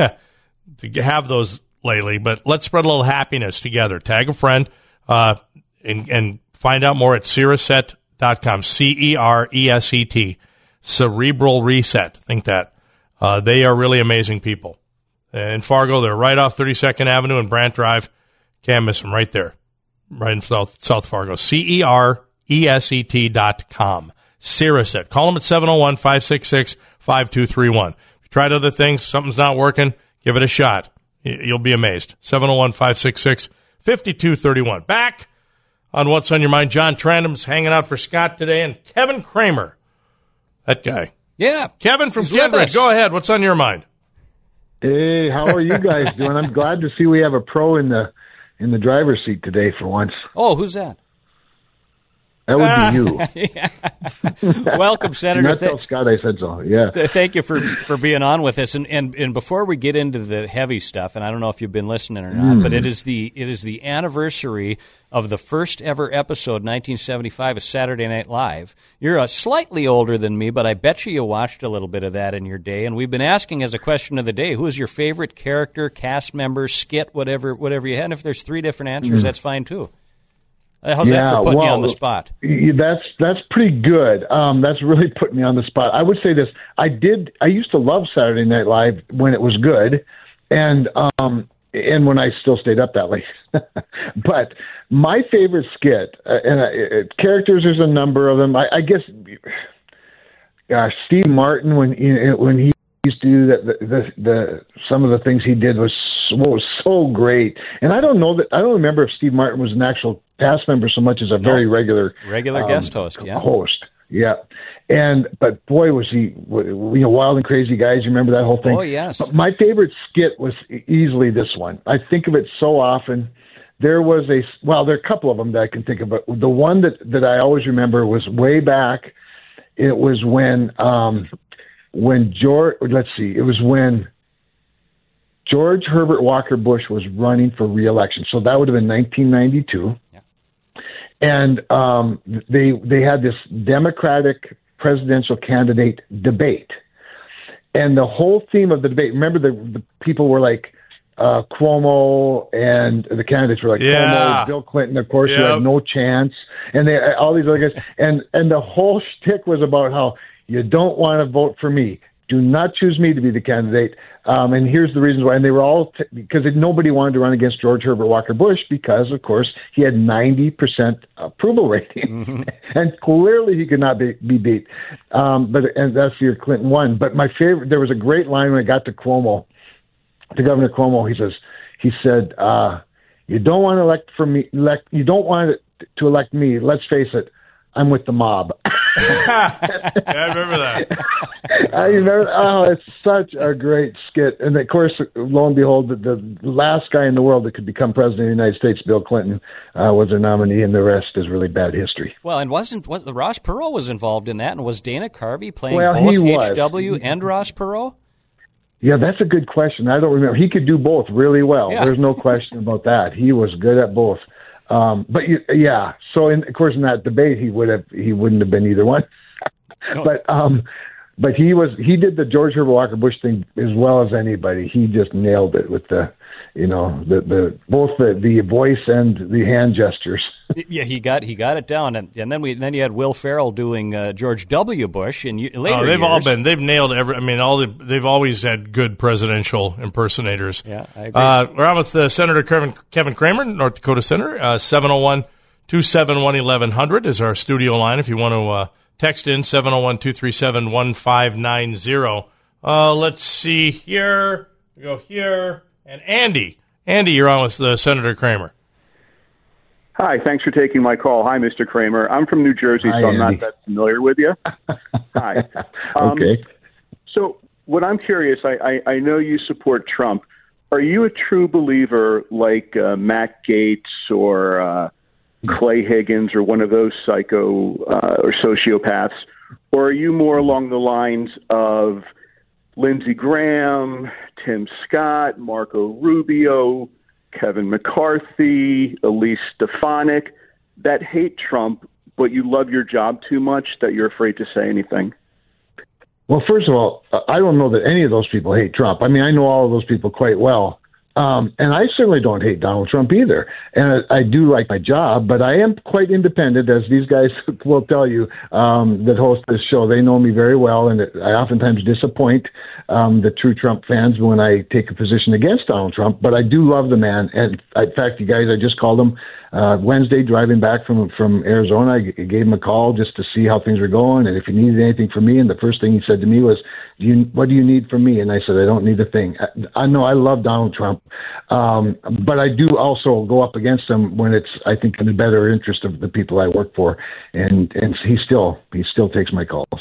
to have those lately. But let's spread a little happiness together. Tag a friend uh, and, and find out more at Ceraset dot com. C E R E S E T. Cerebral Reset. Think that. Uh, they are really amazing people. In Fargo, they're right off thirty-second Avenue and Brant Drive. Can't miss them right there. Right in South, South Fargo. C E R E S E T dot com. Ceraset. Call them at seven oh one, five six six, five two three one. If you tried other things, something's not working, give it a shot. You'll be amazed. seven oh one, five six six, five two three one. Back on What's on Your Mind. John Trandom's hanging out for Scott today, and Kevin Kramer. That guy. Yeah. Kevin from He's with Kindred. us. Go ahead. What's on your mind? Hey, how are you guys doing? I'm glad to see we have a pro in the in the driver's seat today for once. Oh, who's that? That would be you. Welcome, Senator. Not tell Scott I said so. Yeah. Thank you for, for being on with us. And, and and before we get into the heavy stuff, and I don't know if you've been listening or not, Mm. but it is the it is the anniversary of the first ever episode, nineteen seventy-five, of Saturday Night Live. You're uh, slightly older than me, but I bet you you watched a little bit of that in your day. And we've been asking as a question of the day, who is your favorite character, cast member, skit, whatever whatever you had. And if there's three different answers, Mm. that's fine too. Uh, How's that for putting you on the spot? y- That's that's pretty good. Um, that's really putting me on the spot. I would say this: I did. I used to love Saturday Night Live when it was good, and um, and when I still stayed up that late. But my favorite skit, uh, and uh, it, characters, there's a number of them. I, I guess, gosh, Steve Martin when he, when he used to do that, the, the the some of the things he did was so, was so great. And I don't know that I don't remember if Steve Martin was an actual cast member so much as a very regular Regular um, guest host, yeah. host. Yeah, and but boy was he, you know, Wild and Crazy Guys. You remember that whole thing? Oh, yes. But my favorite skit was easily this one. I think of it so often. There was a well, there are a couple of them that I can think of, but the one that that I always remember was way back. It was when um, when George. Let's see. It was when George Herbert Walker Bush was running for re-election. So that would have been nineteen ninety-two. And um, they they had this Democratic presidential candidate debate, and the whole theme of the debate. Remember, the, the people were like, uh, Cuomo, and the candidates were like Yeah. Cuomo, Bill Clinton, of course, who Yep. had no chance, and they all these other guys, and and the whole shtick was about how you don't want to vote for me. Do not choose me to be the candidate. Um, and here's the reasons why. And they were all, t- because nobody wanted to run against George Herbert Walker Bush because, of course, he had ninety percent approval rating. Mm-hmm. And clearly he could not be, be beat. Um, but and that's the year Clinton won. But my favorite, there was a great line when I got to Cuomo, to Governor Cuomo. He says, he said, uh, you don't want to elect for me, elect, you don't want to elect me. Let's face it, I'm with the mob. Yeah, I remember that. I remember. Oh, it's such a great skit. And of course, lo and behold, the, the last guy in the world that could become president of the United States, Bill Clinton, uh, was their nominee, and the rest is really bad history. Well, and wasn't was Ross Perot was involved in that, and was Dana Carvey playing well, both he was. H W and Ross Perot? Yeah, that's a good question. I don't remember. He could do both really well. Yeah. There's no question about that. He was good at both. Um, but you, yeah, so in, of course in that debate he would have he wouldn't have been either one. No. But um, but he was he did the George Herbert Walker Bush thing as well as anybody. He just nailed it with the you know the, the both the, the voice and the hand gestures. Yeah, he got he got it down, and, and then we then you had Will Ferrell doing uh, George W. Bush, and you, later Oh, they've years, all been they've nailed every. I mean, all the, they've always had good presidential impersonators. Yeah, I agree. Uh, we're on with uh, Senator Kevin Kevin Kramer, North Dakota Senator. Uh, seven oh one, two seven one, eleven hundred is our studio line. If you want to uh, text in seven oh one, two three seven, one five nine zero. Uh, let's see here. We go here, and Andy. Andy, you're on with uh, Senator Kramer. Hi, thanks for taking my call. Hi, Mister Kramer. I'm from New Jersey, Hi, so I'm Andy. not that familiar with you. Hi. Um, Okay. So what I'm curious, I, I, I know you support Trump. Are you a true believer like uh, Matt Gaetz or uh, Clay Higgins or one of those psycho uh, or sociopaths? Or are you more along the lines of Lindsey Graham, Tim Scott, Marco Rubio, Kevin McCarthy, Elise Stefanik, that hate Trump, but you love your job too much that you're afraid to say anything? Well, first of all, I don't know that any of those people hate Trump. I mean, I know all of those people quite well. Um, and I certainly don't hate Donald Trump either. And I, I do like my job, but I am quite independent, as these guys will tell you um, that host this show. They know me very well, and I oftentimes disappoint um, the true Trump fans when I take a position against Donald Trump. But I do love the man. And in fact, you guys, I just called him uh, Wednesday driving back from from Arizona. I g- gave him a call just to see how things were going and if he needed anything from me. And the first thing he said to me was, do you, what do you need from me? And I said, I don't need a thing. I, I know I love Donald Trump, um, but I do also go up against him when it's, I think, in the better interest of the people I work for. And, and he still, he still takes my calls.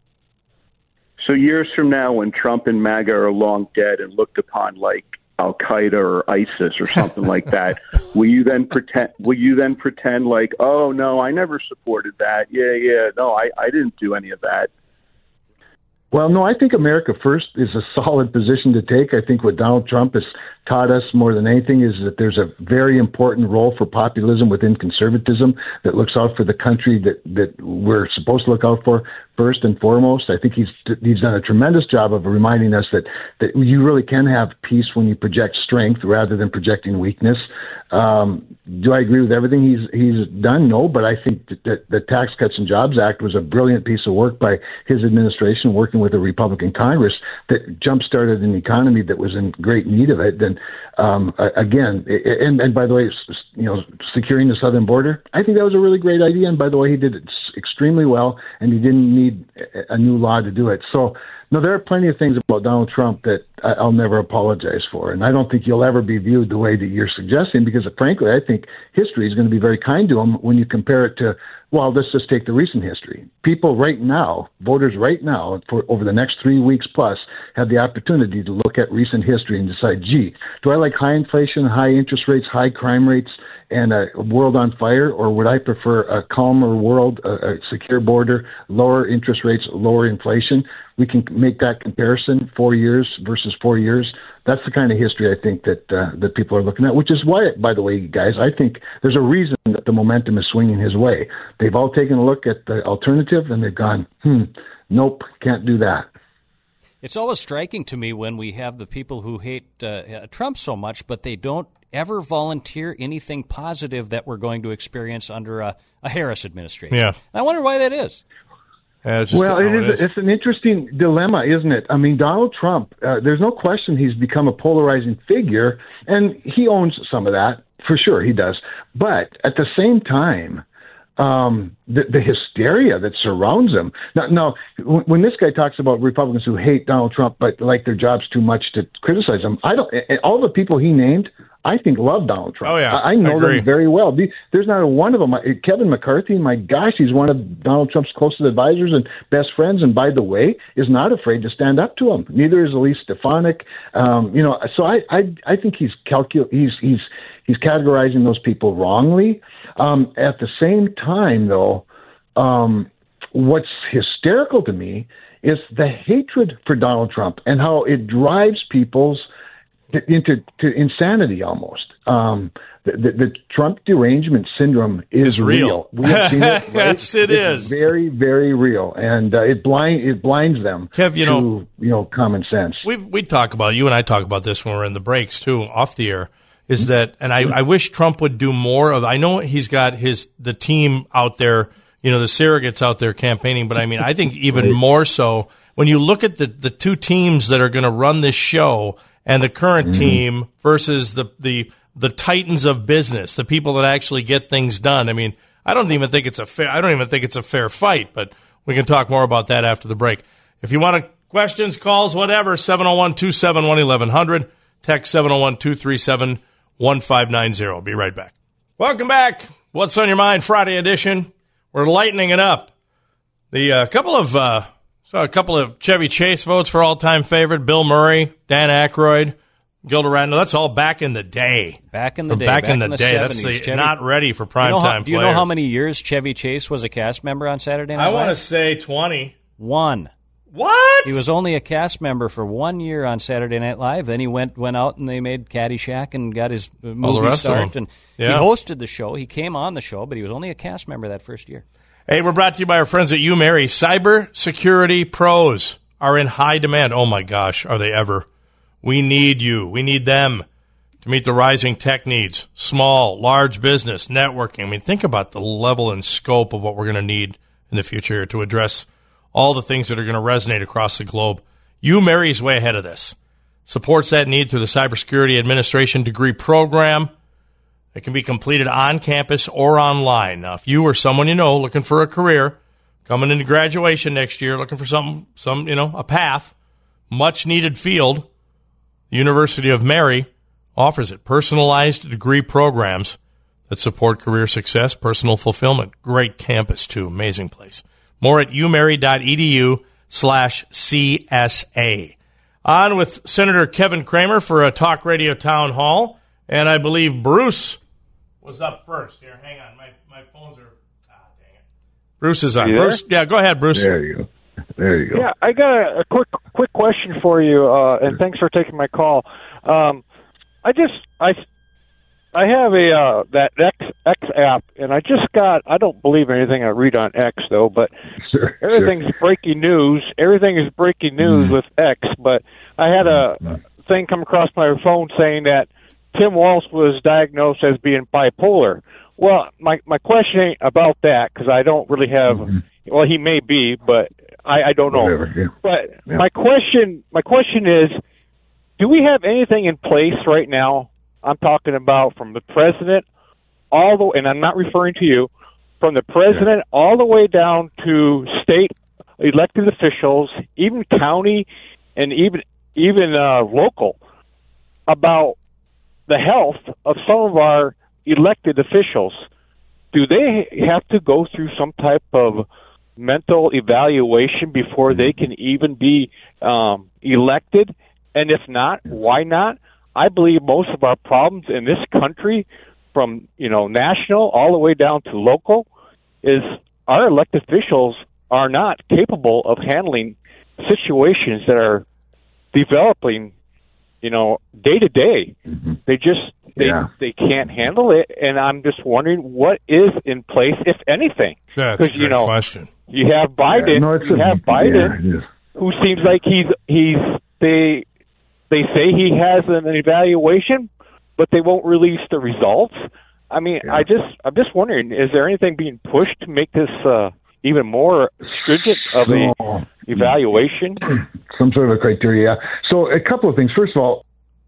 So years from now, when Trump and MAGA are long dead and looked upon like Al-Qaeda or ISIS or something like that, will you then pretend, will you then pretend like, oh, no, I never supported that. Yeah, yeah, no, I, I didn't do any of that. Well, no, I think America First is a solid position to take. I think what Donald Trump has taught us more than anything is that there's a very important role for populism within conservatism that looks out for the country that, that we're supposed to look out for first and foremost. I think he's he's done a tremendous job of reminding us that, that you really can have peace when you project strength rather than projecting weakness. Um, do I agree with everything he's he's done? No, but I think that, that the Tax Cuts and Jobs Act was a brilliant piece of work by his administration working with a Republican Congress that jump-started an economy that was in great need of it. And um, again, and, and by the way, you know, securing the southern border, I think that was a really great idea. And by the way, he did it extremely well, and he didn't need a new law to do it. So, no, there are plenty of things about Donald Trump that I'll never apologize for. And I don't think he'll ever be viewed the way that you're suggesting because, frankly, I think history is going to be very kind to him when you compare it to, well, let's just take the recent history. People right now, voters right now, for over the next three weeks plus, have the opportunity to look at recent history and decide, gee, do I like high inflation, high interest rates, high crime rates, and a world on fire, or would I prefer a calmer world, a, a secure border, lower interest rates, lower inflation? We can make that comparison, four years versus four years. That's the kind of history I think that uh, that people are looking at, which is why, by the way, guys, I think there's a reason that the momentum is swinging his way. They've all taken a look at the alternative, and they've gone, hmm, nope, can't do that. It's always striking to me when we have the people who hate uh, Trump so much, but they don't ever volunteer anything positive that we're going to experience under a, a Harris administration. Yeah. And I wonder why that is. Yeah, it's just well, it it is, it's an interesting dilemma, isn't it? I mean, Donald Trump, uh, there's no question he's become a polarizing figure, and he owns some of that, for sure, he does. But at the same time, um, the, the hysteria that surrounds him. Now, now, when this guy talks about Republicans who hate Donald Trump but like their jobs too much to criticize him, I don't. All the people he named, I think, love Donald Trump. Oh, yeah. I, I know I agree. them very well. There's not a one of them. Kevin McCarthy, my gosh, he's one of Donald Trump's closest advisors and best friends. And by the way, is not afraid to stand up to him. Neither is Elise Stefanik. Um, you know, so I, I, I think he's calcul- He's he's he's categorizing those people wrongly. Um, at the same time, though, um, what's hysterical to me is the hatred for Donald Trump and how it drives people's into to insanity almost. Um, the, the, the Trump derangement syndrome is It's real. real. We have seen it. Right? Yes, it it's is. very, very real, and uh, it blind it blinds them Kev, you to know, you know common sense. We we talk about you and I talk about this when we're in the breaks too, off the air. Is that, and I, I wish Trump would do more of. I know he's got his the team out there, you know, the surrogates out there campaigning, but I mean, I think even more so when you look at the the two teams that are going to run this show and the current mm-hmm. team versus the the the titans of business, the people that actually get things done. I mean, I don't even think it's a fair. I don't even think it's a fair fight, but we can talk more about that after the break. If you want to questions, calls, whatever, seven oh one, two seven one, eleven hundred, text seven oh one, two three seven, one five nine zero. Be right back. Welcome back. What's on your mind? Friday edition. We're lightening it up. The uh, couple of uh, so a couple of Chevy Chase votes for all-time favorite. Bill Murray, Dan Aykroyd, Gilda Radner. That's all back in the day. Back in the From day. Back, back in the, the day. seventies, That's the Chevy, not ready for prime you know how, time. Do you players. know how many years Chevy Chase was a cast member on Saturday Night I Live? want to say twenty. One. What? He was only a cast member for one year on Saturday Night Live. Then he went went out and they made Caddyshack and got his movie start. And yeah. he hosted the show. He came on the show, but he was only a cast member that first year. Hey, we're brought to you by our friends at UMary. Cyber security pros are in high demand. Oh my gosh, are they ever? We need you. We need them to meet the rising tech needs. Small, large business, networking. I mean, think about the level and scope of what we're going to need in the future to address all the things that are going to resonate across the globe. UMary is way ahead of this. Supports that need through the Cybersecurity Administration degree program. It can be completed on campus or online. Now, if you or someone you know looking for a career, coming into graduation next year, looking for some, some you know, a path, much needed field, the University of Mary offers it. Personalized degree programs that support career success, personal fulfillment. Great campus, too. Amazing place. More at umary.edu slash CSA. On with Senator Kevin Cramer for a talk radio town hall. And I believe Bruce was up first. Here, hang on. My my phones are... Ah, dang it. Bruce is on. Yeah? Bruce, yeah, go ahead, Bruce. There you go. There you go. Yeah, I got a, a quick quick question for you, uh, and thanks for taking my call. Um, I just I I have a uh, that X X app, and I just got. I don't believe anything I read on X though, but sure, everything's sure. breaking news. Everything is breaking news mm. with X. But I had a mm. thing come across my phone saying that Tim Walz was diagnosed as being bipolar. Well, my my question ain't about that because I don't really have. Mm-hmm. Well, he may be, but I, I don't know. Whatever, yeah. But yeah. my question, my question is, do we have anything in place right now? I'm talking about from the president all the, and I'm not referring to you, from the president yeah. all the way down to state elected officials, even county, and even even uh, local, about the health of some of our elected officials. Do they have to go through some type of mental evaluation before they can even be um, elected? And if not, why not? I believe most of our problems in this country, from you know national all the way down to local, is our elected officials are not capable of handling situations that are developing, you know, day to day. Mm-hmm. They just they yeah. they can't handle it, and I'm just wondering what is in place, if anything. That's Because a you know, question. you have Biden, Yeah, no, it's you a, have Biden, yeah, who seems like he's he's they they say he has an evaluation, but they won't release the results. I mean, yeah. I just I'm just wondering, is there anything being pushed to make this uh, even more stringent of a so, evaluation? Some sort of a criteria. So a couple of things. First of all,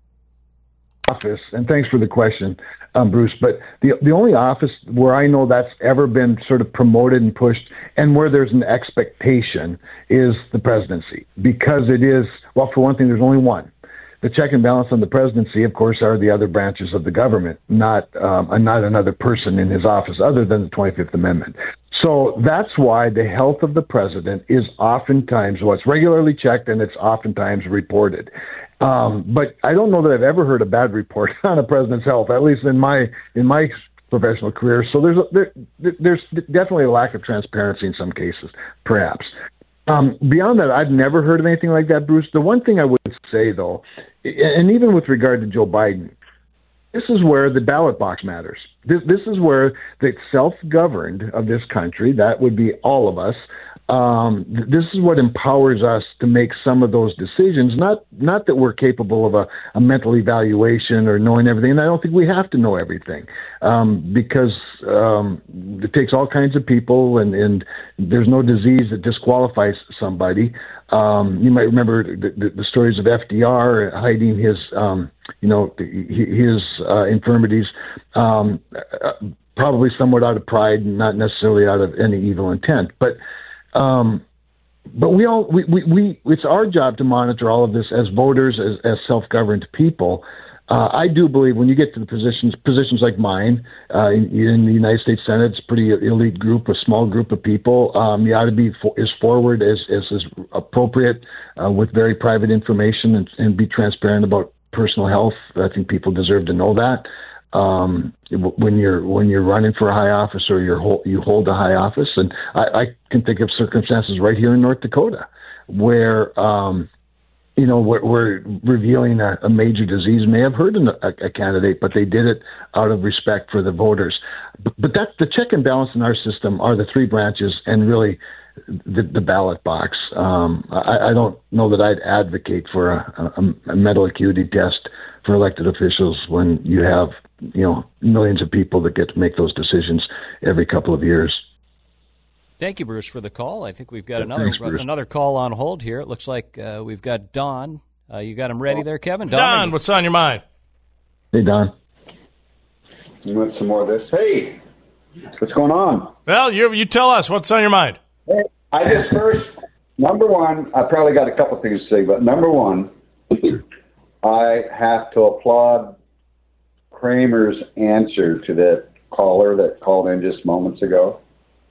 office, and thanks for the question, um, Bruce, but the the only office where I know that's ever been sort of promoted and pushed and where there's an expectation is the presidency, because it is, well, for one thing, there's only one. The check and balance on the presidency, of course, are the other branches of the government, not um, not another person in his office other than the twenty-fifth Amendment. So that's why the health of the president is oftentimes, well, it's regularly checked and it's oftentimes reported. Um, but I don't know that I've ever heard a bad report on a president's health, at least in my in my professional career. So there's a, there, there's definitely a lack of transparency in some cases, perhaps. Um, beyond that, I've never heard of anything like that, Bruce. The one thing I would say, though, and even with regard to Joe Biden, this is where the ballot box matters. This, this is where the self-governed of this country, that would be all of us, um, this is what empowers us to make some of those decisions. Not not that we're capable of a, a mental evaluation or knowing everything, and I don't think we have to know everything, um, because um, it takes all kinds of people, and, and there's no disease that disqualifies somebody. Um, you might remember the, the, the stories of F D R hiding his, um, you know, his uh, infirmities, um, probably somewhat out of pride, not necessarily out of any evil intent. But, um, but we all we, we, we it's our job to monitor all of this as voters, as, as self-governed people. Uh, I do believe when you get to the positions, positions like mine uh, in, in the United States Senate, it's a pretty elite group, a small group of people. Um, you ought to be for, as forward as, as is appropriate uh, with very private information and, and be transparent about personal health. I think people deserve to know that. Um, when you're when you're running for a high office or you're hold, you hold a high office, and I, I can think of circumstances right here in North Dakota where. Um, You know, we're, we're revealing a, a major disease, may have hurt a, a candidate, but they did it out of respect for the voters. But, but that's the check and balance in our system are the three branches and really the, the ballot box. Um, I, I don't know that I'd advocate for a, a, a mental acuity test for elected officials when you have, you know, millions of people that get to make those decisions every couple of years. Thank you, Bruce, for the call. I think we've got another Thanks, Bruce. another call on hold here. It looks like uh, we've got Don. Uh, you got him ready there, Kevin? Don, Don, what's on your mind? Hey, Don. You want some more of this? Hey, what's going on? Well, you you tell us. What's on your mind? Hey, I just first, number one, I probably got a couple things to say, but number one, I have to applaud Kramer's answer to that caller that called in just moments ago.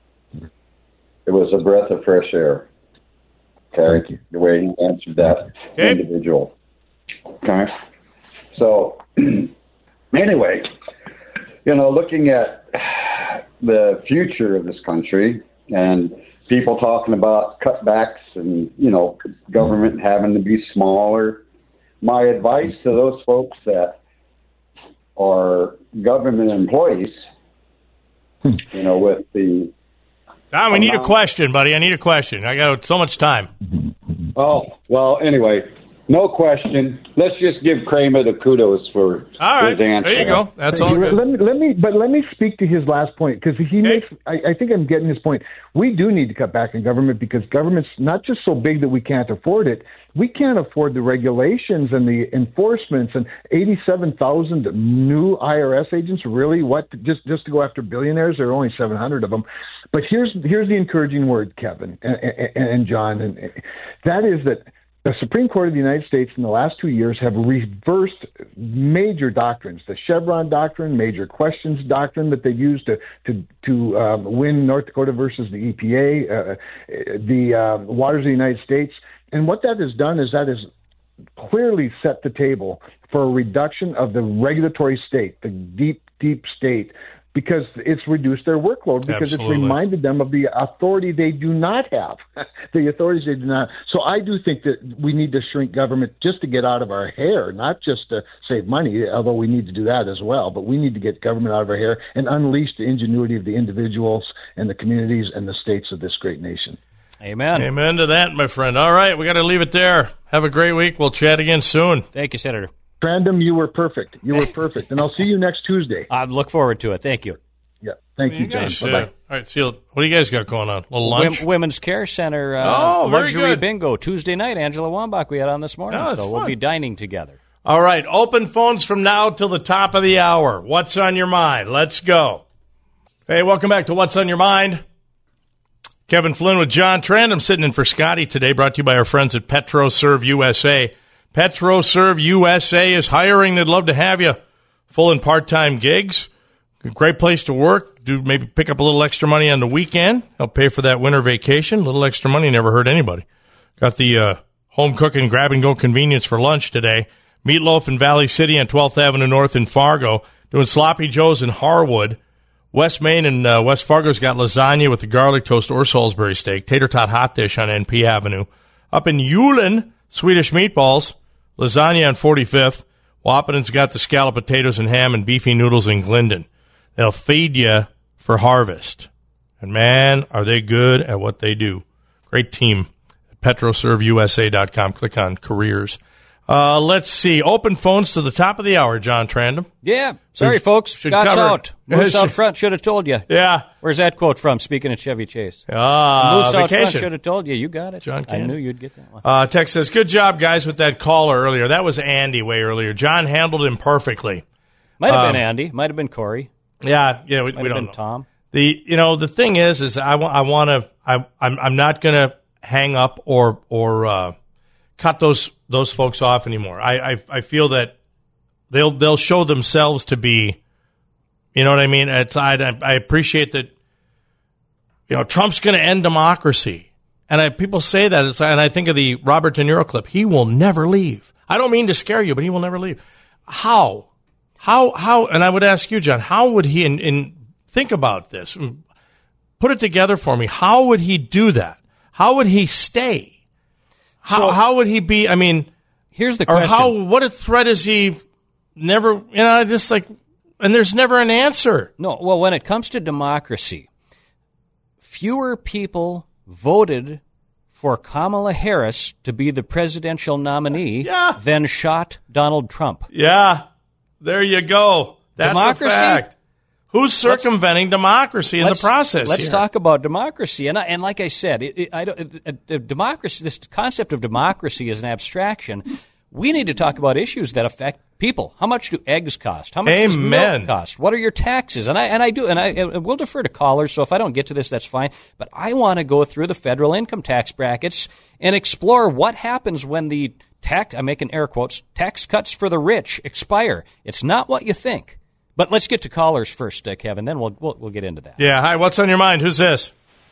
It was a breath of fresh air. Okay, Thank you. The way he answered that okay. individual. Okay, so anyway, you know, looking at the future of this country and people talking about cutbacks and, you know, government having to be smaller, my advice to those folks that are government employees, hmm. you know, with the Don, we need a question, buddy. I need a question. I got so much time. Oh, well, anyway, no question. Let's just give Kramer the kudos for all right. his answer. There you go. That's all good. Let me, let me, but let me speak to his last point, because he okay. makes, I, I think I'm getting his point. We do need to cut back in government because government's not just so big that we can't afford it. We can't afford the regulations and the enforcements and eighty-seven thousand new I R S agents. Really? What? Just just to go after billionaires? There are only seven hundred of them. But here's here's the encouraging word, Kevin and, and, and John, and that is that the Supreme Court of the United States in the last two years have reversed major doctrines, the Chevron doctrine, major questions doctrine that they used to to to um, win North Dakota versus the E P A, uh, the uh, waters of the United States. And what that has done is that has clearly set the table for a reduction of the regulatory state, the deep, deep state, because it's reduced their workload, because Absolutely. It's reminded them of the authority they do not have, the authorities they do not. So I do think that we need to shrink government just to get out of our hair, not just to save money, although we need to do that as well, but we need to get government out of our hair and unleash the ingenuity of the individuals and the communities and the states of this great nation. Amen. Amen to that, my friend. All right, we got to leave it there. Have a great week. We'll chat again soon. Thank you, Senator. Random, you were perfect. You were perfect. And I'll see you next Tuesday. I look forward to it. Thank you. Yeah. Thank you, you John. guys, Bye-bye. uh, all right, see you. What do you guys got going on? A little lunch? Wom- Women's Care Center uh, Oh, very luxury good. bingo Tuesday night. Angela Wambach we had on this morning, Oh, that's so we'll fun. be dining together. All right, open phones from now till the top of the hour. What's on your mind? Let's go. Hey, welcome back to What's on Your Mind. Kevin Flynn with John Trandom sitting in for Scotty today, brought to you by our friends at PetroServe U S A. PetroServe U S A is hiring. They'd love to have you. Full and part-time gigs. Great place to work. Do maybe pick up a little extra money on the weekend. Help pay for that winter vacation. A little extra money never hurt anybody. Got the uh, home cooking, grab-and-go convenience for lunch today. Meatloaf in Valley City on twelfth Avenue North in Fargo. Doing Sloppy Joe's in Harwood. West Main and uh, West Fargo's got lasagna with the garlic toast or Salisbury steak. Tater tot hot dish on N P Avenue. Up in Ulen, Swedish meatballs. Lasagna on forty-fifth. Wapaton's got the scallop potatoes and ham and beefy noodles in Glendon. They'll feed you for harvest. And, man, are they good at what they do. Great team. Petroserve U S A dot com. Click on careers. Uh, let's see. Open phones to the top of the hour, John Trandom. Yeah. Sorry, We folks. should Scott's cover- out. Moose out front should have told you. Yeah. Where's that quote from? Speaking of Chevy Chase. Ah, Moose out front vacation. should have told you. You got it. John I Candy. knew you'd get that one. Uh, Tex says, good job, guys, with that caller earlier. That was Andy way earlier. John handled him perfectly. Might have Um, been Andy. Might have been Corey. Yeah, yeah, we, Might we have don't been know. Tom. The you know the thing is is I, wa- I want to I I'm I'm not going to hang up or or uh, cut those those folks off anymore. I, I I feel that they'll they'll show themselves to be, you know what I mean. It's I I appreciate that. You know, Trump's going to end democracy, and I, people say that. It's, and I think of the Robert De Niro clip. He will never leave. I don't mean to scare you, but he will never leave. How? How? How? And I would ask you, John, how would he? In, in think about this. Put it together for me. How would he do that? How would he stay? How? So- how would he be? I mean, Here's the or question. how? What a threat is he? Never. You know, just like, and there's never an answer. No, well, when it comes to democracy, fewer people voted for Kamala Harris to be the presidential nominee Yeah. than shot Donald Trump. Yeah, there you go. That's Democracy? a fact. Who's circumventing democracy in the Let's- process Let's here? talk about democracy, and I, and like I said, it, it, I don't, it, it, it- democracy. This concept of democracy is an abstraction. We need to talk about issues that affect people. How much do eggs cost? How much does Amen. milk cost? What are your taxes? And I and I do, and I and we'll defer to callers. So if I don't get to this, that's fine. But I want to go through the federal income tax brackets and explore what happens when the tax. I'm making air quotes. Tax cuts for the rich expire. It's not what you think. But let's get to callers first, uh, Kevin. Then we'll, we'll we'll get into that. Yeah. Hi. What's on your mind? Who's this?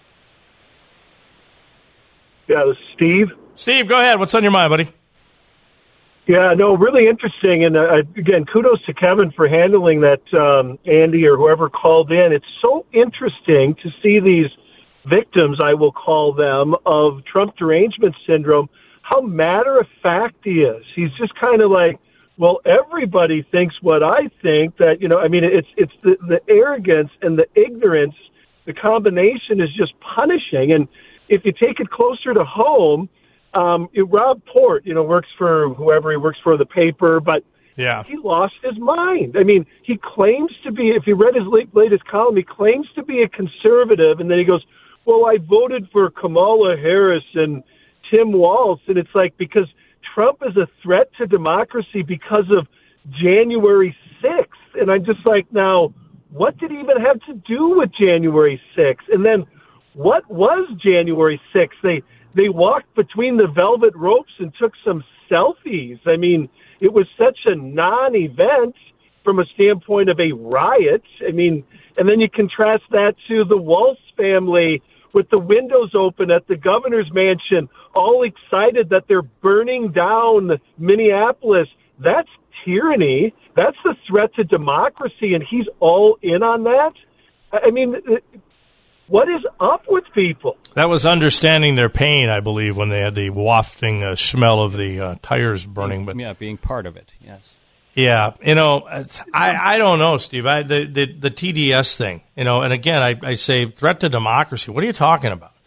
Yeah, this is Steve. Steve, go ahead. What's on your mind, buddy? Yeah, no, really interesting. And uh, again, kudos to Kevin for handling that, um, Andy or whoever called in. It's so interesting to see these victims, I will call them, of Trump derangement syndrome, how matter of fact he is. He's just kind of like, well, everybody thinks what I think, that, you know, I mean, it's it's the, the arrogance and the ignorance, the combination is just punishing. And if you take it closer to home, um, it, Rob Port, you know, works for whoever he works for, the paper, but Yeah. he lost his mind. I mean, he claims to be, if you read his late, latest column, he claims to be a conservative, and then he goes, well, I voted for Kamala Harris and Tim Walz, and it's like, because Trump is a threat to democracy because of January sixth, and I'm just like, now, what did he even have to do with January sixth? And then, what was January sixth? They they walked between the velvet ropes and took some selfies. I mean, it was such a non-event from a standpoint of a riot. I mean, and then you contrast that to the Walz family with the windows open at the governor's mansion, all excited that they're burning down Minneapolis. That's tyranny. That's the threat to democracy, and he's all in on that. I mean, what is up with people? That was understanding their pain, I believe, when they had the wafting uh, smell of the uh, tires burning. But Yeah, being part of it, yes. yeah, you know, it's, I I don't know, Steve. I the, the the T D S thing, you know, and again, I, I say threat to democracy. What are you talking about?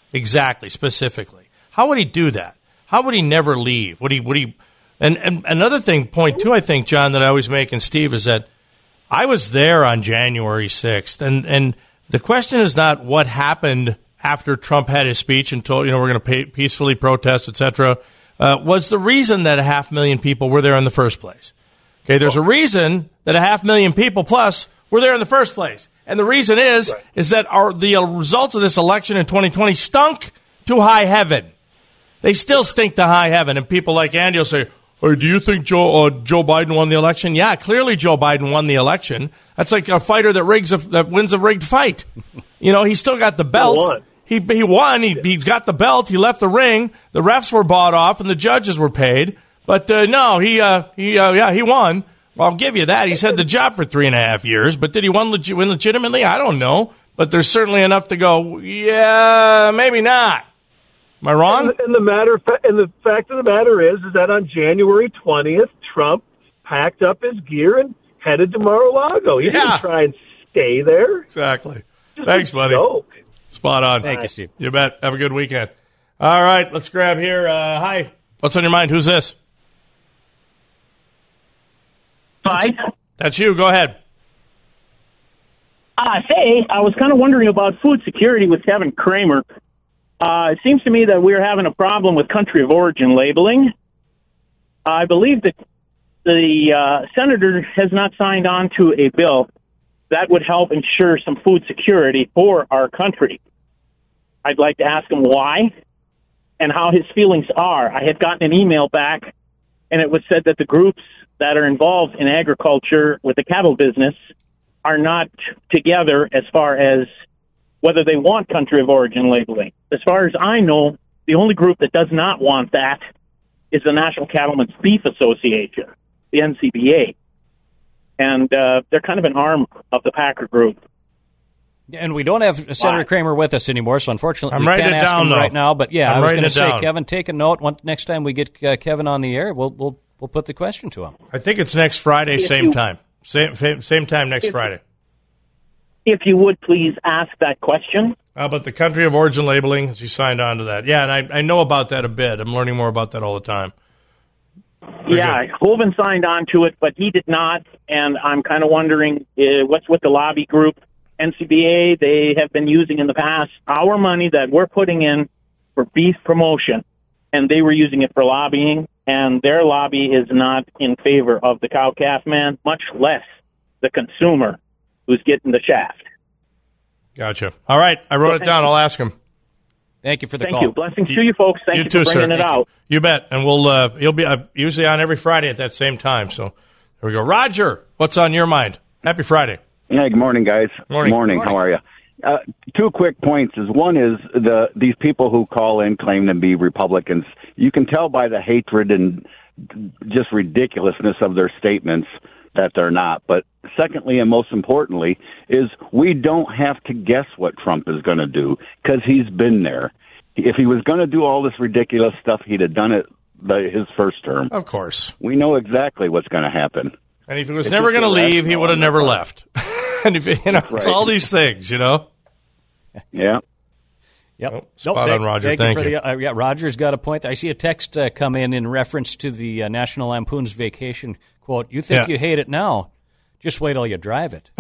exactly, specifically. How would he do that? How would he never leave? Would he? Would he? And, and another thing, point two, I think, John, that I always make, and Steve, is that I was there on January sixth, and and the question is not what happened after Trump had his speech and told, you know, we're going to peacefully protest, et cetera, uh, was the reason that a half million people were there in the first place. Okay, there's a reason that a half million people plus were there in the first place. And the reason is, right. is that our, the results of this election in twenty twenty stunk to high heaven. They still stink to high heaven. And people like Andy will say, oh, do you think Joe uh, Joe Biden won the election? Yeah, clearly Joe Biden won the election. That's like a fighter that rigs a, that wins a rigged fight. You know, he still got the belt. He he won. He he got the belt. He left the ring. The refs were bought off, and the judges were paid. But uh, no, he uh, he uh, yeah he won. Well, I'll give you that. He's had the job for three and a half years. But did he win, leg- win legitimately? I don't know. But there's certainly enough to go. Yeah, maybe not. Am I wrong? And, and the matter and the fact of the matter is, is that on January twentieth, Trump packed up his gear and headed to Mar-a-Lago. He Yeah. didn't try and stay there. Exactly. Just Thanks, a buddy. joke. Spot on. Thank you, Steve. You bet. Have a good weekend. All right, let's grab here. Uh, hi. What's on your mind? Who's this? Hi. That's you. Go ahead. Uh, say, I was kind of wondering about food security with Kevin Kramer. Uh, it seems to me that we're having a problem with country of origin labeling. I believe that the uh, senator has not signed on to a bill that would help ensure some food security for our country. I'd like to ask him why and how his feelings are. I had gotten an email back, and it was said that the groups that are involved in agriculture with the cattle business are not together as far as whether they want country of origin labeling. As far as I know, the only group that does not want that is the National Cattlemen's Beef Association, the N C B A. And uh, they're kind of an arm of the Packer Group. And we don't have Senator Why? Kramer with us anymore, so unfortunately I'm we writing can't it ask down, him though. right now. But yeah, I'm I was writing going to it say, down. Kevin, take a note. One, next time we get uh, Kevin on the air, we'll we'll we'll put the question to him. I think it's next Friday, If same you- time. Same, same same time next If- Friday. If you would please ask that question. How about the country of origin labeling? Has he signed on to that? Yeah, and I, I know about that a bit. I'm learning more about that all the time. Very yeah, good. Hovind signed on to it, but he did not. And I'm kind of wondering uh, what's with the lobby group. N C B A, they have been using in the past our money that we're putting in for beef promotion, and they were using it for lobbying, and their lobby is not in favor of the cow-calf man, much less the consumer who's getting the shaft. Gotcha. All right, I wrote So it thank down. you. I'll ask him. Thank you for the Thank call. you. Blessings to you folks. Thank you, you too, for bringing sir. it out. You bet. And we'll uh, you'll be uh, usually on every Friday at that same time. So there we go. Roger, what's on your mind? Happy Friday. Hey, good morning, guys. Morning. Morning. Good morning. How are you? Uh, two quick points. Is one is the these people who call in claim to be Republicans. You can tell by the hatred and just ridiculousness of their statements that they're not. But secondly, and most importantly, is we don't have to guess what Trump is going to do because he's been there. If he was going to do all this ridiculous stuff, he'd have done it the, his first term. Of course. We know exactly what's going to happen. And if he was It's never just going to leave, he irrational would have on their never part. left. And if you know, it's Right. all these things, you know. Yeah. Yep. Nope. Spot on, Roger. Thank, Thank you. For you. the, uh, yeah, Roger's got a point. I see a text uh, come in in reference to the uh, National Lampoon's Vacation quote. You think Yeah. you hate it now? Just wait till you drive it.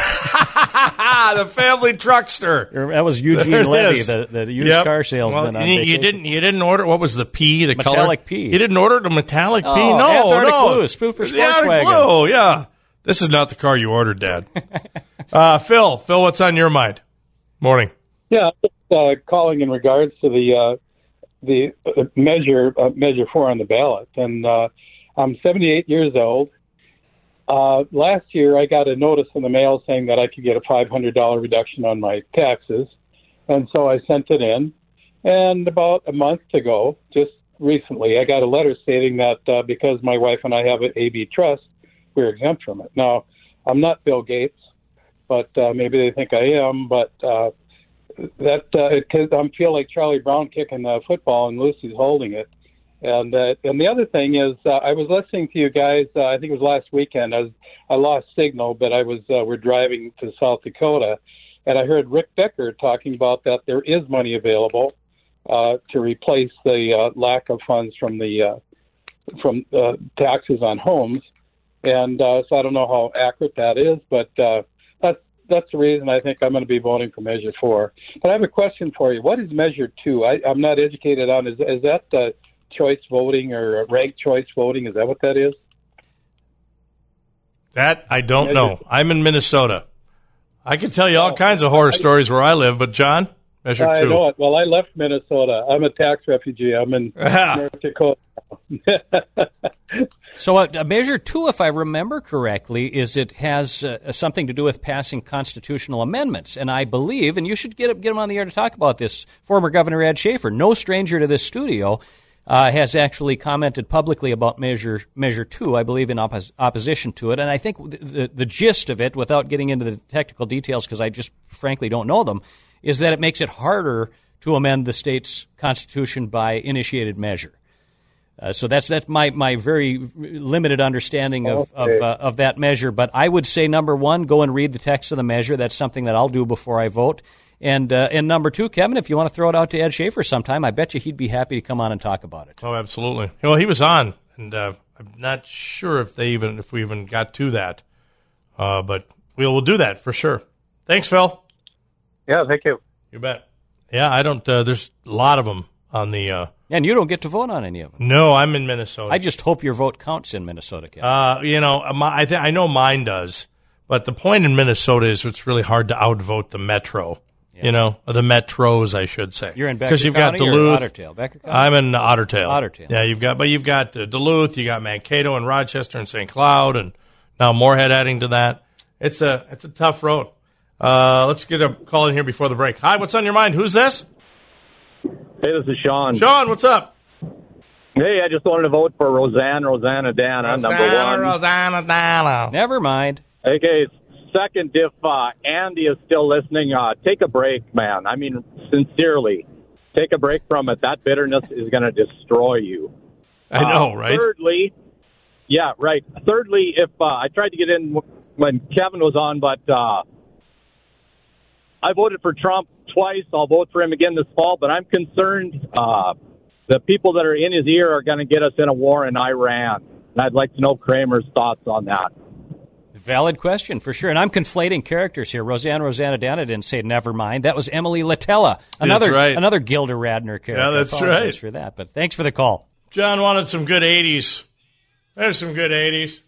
the family truckster. That was There Eugene it Levy, is. the, the used Yep. car salesman. Well, on you, you vacation. didn't. You didn't order. What was the P? The color. Metallic P. You didn't order the metallic P. Oh, No, Antarctic no. Blue, spoof for The Antarctic Sportswagon. Blue. Yeah. This is not the car you ordered, Dad. uh, Phil. Phil, what's on your mind? Morning. Yeah, uh, calling in regards to the uh, the uh, measure uh, measure four on the ballot, and uh, I'm seventy-eight years old. Uh, last year, I got a notice in the mail saying that I could get a five hundred dollars reduction on my taxes, and so I sent it in. And about a month ago, just recently, I got a letter stating that uh, because my wife and I have an A B trust, we're exempt from it. Now, I'm not Bill Gates, but uh, maybe they think I am, but uh, that uh, cause I feel like Charlie Brown kicking the football and Lucy's holding it. And uh, and the other thing is, uh, I was listening to you guys. Uh, I think it was last weekend. I was I lost signal, but I was uh, we're driving to South Dakota, and I heard Rick Becker talking about that there is money available uh, to replace the uh, lack of funds from the uh, from uh, taxes on homes. And uh, so I don't know how accurate that is, but uh, that's that's the reason I think I'm going to be voting for Measure Four. But I have a question for you. What is Measure Two? I, I'm not educated on. Is is that uh, choice voting or ranked choice voting? Is that what that is? That I don't Measure know. I'm in Minnesota. I can tell you all kinds of horror stories where I live, but John, Measure I Two. know it. Well, I left Minnesota. I'm a tax refugee. I'm in North Dakota. So uh, Measure Two, if I remember correctly, is it has uh, something to do with passing constitutional amendments. And I believe, and you should get, get him on the air to talk about this, former Governor Ed Schaefer, no stranger to this studio, uh, has actually commented publicly about Measure Measure Two, I believe, in oppos- opposition to it. And I think the, the, the gist of it, without getting into the technical details, because I just frankly don't know them, is that it makes it harder to amend the state's constitution by initiated measure. Uh, so that's that's my, my very limited understanding of Okay. of, uh, of that measure. But I would say, number one, go and read the text of the measure. That's something that I'll do before I vote. And uh, and number two, Kevin, if you want to throw it out to Ed Schaefer sometime, I bet you he'd be happy to come on and talk about it. Oh, absolutely. Well, he was on, and uh, I'm not sure if they even if we even got to that, uh, but we'll we'll do that for sure. Thanks, Phil. Yeah, thank you. You bet. Yeah, I don't. Uh, there's a lot of them on the. Uh, And you don't get to vote on any of them. no, I'm in Minnesota. I just hope your vote counts in Minnesota, Kevin. Uh, you know, my, I th- I know mine does, but the point in Minnesota is it's really hard to outvote the metro. You know, or the metros, I should say. You're in Becker because you've County got Duluth. or Otter Tail? Becker County? I'm in Otter Tail. Otter Tail. Yeah, you've got, but you've got uh, Duluth, you got Mankato and Rochester and Saint Cloud, and now Moorhead adding to that. It's a it's a tough road. Uh, let's get a call in here before the break. Hi, what's on your mind? Who's this? Hey, this is Sean. Sean, what's up? Hey, I just wanted to vote for Roseanne, Rosanna Dana, number one. Rosanna Dana. Never mind. Okay, second, if uh, Andy is still listening, uh, take a break, man. I mean, sincerely, take a break from it. That bitterness is going to destroy you. I know, Uh, right? Thirdly, yeah, right. Thirdly, if uh, I tried to get in when Kevin was on, but uh, I voted for Trump twice. I'll vote for him again this fall, but I'm concerned uh, the people that are in his ear are going to get us in a war in Iran. And I'd like to know Kramer's thoughts on that. Valid question, for sure. And I'm conflating characters here. Roseanne Rosanna Dana didn't say never mind. That was Emily Latella, another right. another Gilda Radner character. Yeah, that's I apologize right. for that, but thanks for the call. John wanted some good eighties. There's some good eighties.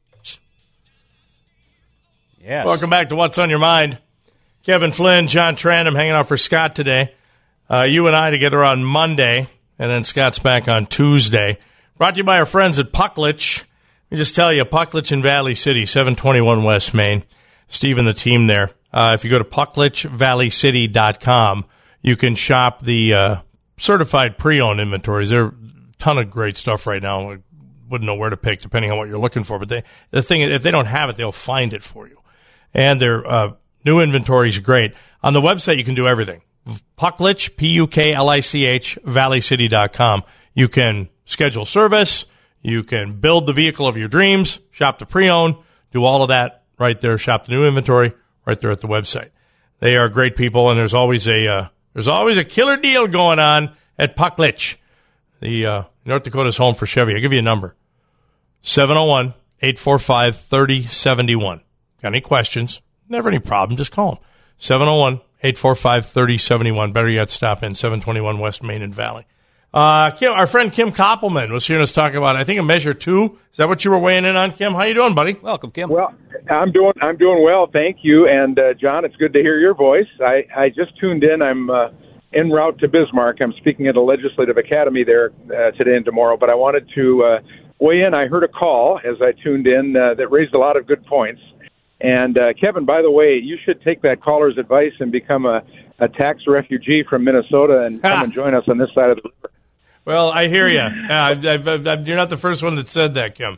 Yes. Welcome back to What's on Your Mind. Kevin Flynn, John Trandom hanging out for Scott today. Uh, you and I together on Monday, and then Scott's back on Tuesday. Brought to you by our friends at Pucklich. Let me just tell you, Pucklich in Valley City, seven twenty-one West Main. Steve and the team there. Uh, if you go to pucklich valley city dot com, you can shop the uh, certified pre-owned inventories. There are a ton of great stuff right now. I wouldn't know where to pick depending on what you're looking for. But they, the thing is, if they don't have it, they'll find it for you. And their uh, new inventory is great. On the website, you can do everything. Pucklich, P U K L I C H, valley city dot com. You can schedule service. You can build the vehicle of your dreams, shop the pre-owned, do all of that right there. Shop the new inventory right there at the website. They are great people, and there's always a uh, there's always a killer deal going on at Pucklich, the uh, North Dakota's home for Chevy. I'll give you a number: seven oh one, eight four five, three oh seven one. Got any questions? Never any problem. Just call them. seven oh one, eight four five, three oh seven one. Better yet, stop in seven twenty-one West Main and Valley. Uh, Kim, our friend Kim Koppelman was hearing us talk about, I think, a Measure Two. Is that what you were weighing in on, Kim? How you doing, buddy? Welcome, Kim. Well, I'm doing I'm doing well, thank you. And uh, John, it's good to hear your voice. I, I just tuned in. I'm uh, en route to Bismarck. I'm speaking at a legislative academy there uh, today and tomorrow. But I wanted to uh, weigh in. I heard a call as I tuned in uh, that raised a lot of good points. And uh, Kevin, by the way, you should take that caller's advice and become a, a tax refugee from Minnesota and come and join us on this side of the river. Well, I hear you. Uh, I've, I've, I've, you're not the first one that said that, Kim.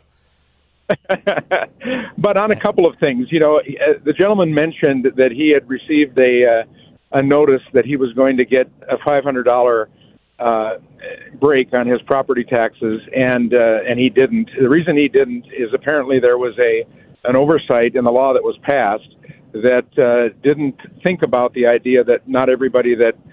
But on a couple of things, you know, the gentleman mentioned that he had received a uh, a notice that he was going to get a five hundred dollars uh, break on his property taxes, and uh, and he didn't. The reason he didn't is apparently there was a an oversight in the law that was passed that uh, didn't think about the idea that not everybody that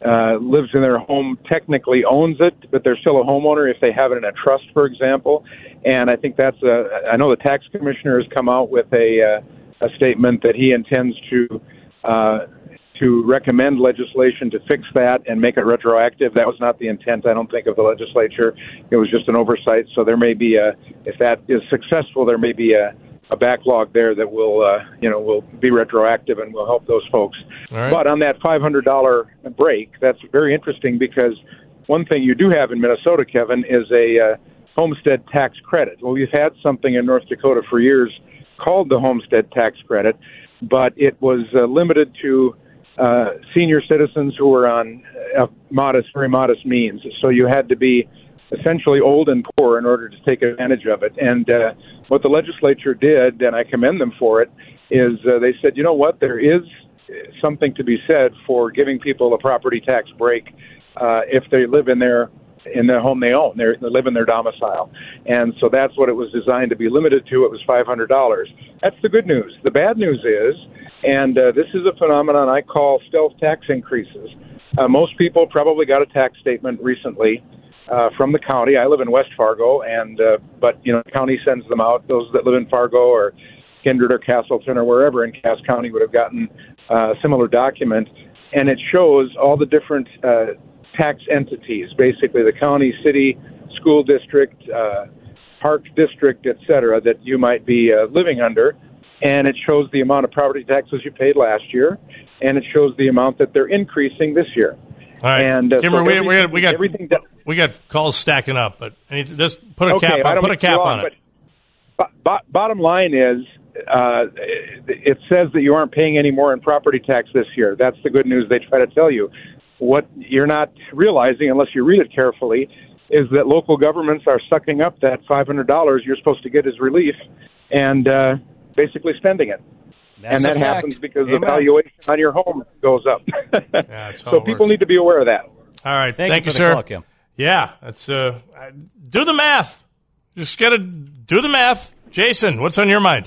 uh, lives in their home technically owns it, but they're still a homeowner if they have it in a trust, for example. And I think that's a, I know the tax commissioner has come out with a, uh, a statement that he intends to, uh, to recommend legislation to fix that and make it retroactive. That was not the intent, I don't think, of the legislature. It was just an oversight. So there may be a, if that is successful, there may be a, a backlog there that will, uh, you know, will be retroactive and will help those folks. All right. But on that five hundred dollars break, that's very interesting because one thing you do have in Minnesota, Kevin, is a uh, homestead tax credit. Well, we've had something in North Dakota for years called the homestead tax credit, but it was uh, limited to uh, senior citizens who were on uh, modest, very modest means. So you had to be essentially old and poor in order to take advantage of it. And uh, what the legislature did, and I commend them for it, is uh, they said, you know what, there is something to be said for giving people a property tax break uh, if they live in their in the home they own. They're, they live in their domicile. And so that's what it was designed to be limited to. It was five hundred dollars. That's the good news. The bad news is, and uh, this is a phenomenon I call stealth tax increases. Uh, most people probably got a tax statement recently uh, from the county. I live in West Fargo, and uh, but you know, the county sends them out. Those that live in Fargo or Kindred or Castleton or wherever in Cass County would have gotten uh, a similar document, and it shows all the different uh, tax entities, basically the county, city, school district, uh, park district, et cetera, that you might be uh, living under. And it shows the amount of property taxes you paid last year, and it shows the amount that they're increasing this year. All right, and, uh, Kimmer, so we, we got we got everything that, we got calls stacking up, but any, just put a okay, cap I on, don't put a mean to cap go on it. But bo- bottom line is, uh, it says that you aren't paying any more in property tax this year. That's the good news they try to tell you. What you're not realizing, unless you read it carefully, is that local governments are sucking up that five hundred dollars you're supposed to get as relief and uh, basically spending it. That's and that a fact. happens because Amen. the valuation on your home goes up. Yeah, so people need to be aware of that. All right, Thank, thank you, you, for sir. the call, Kim. Yeah, that's uh, do the math. Just gotta do the math. Jason, what's on your mind?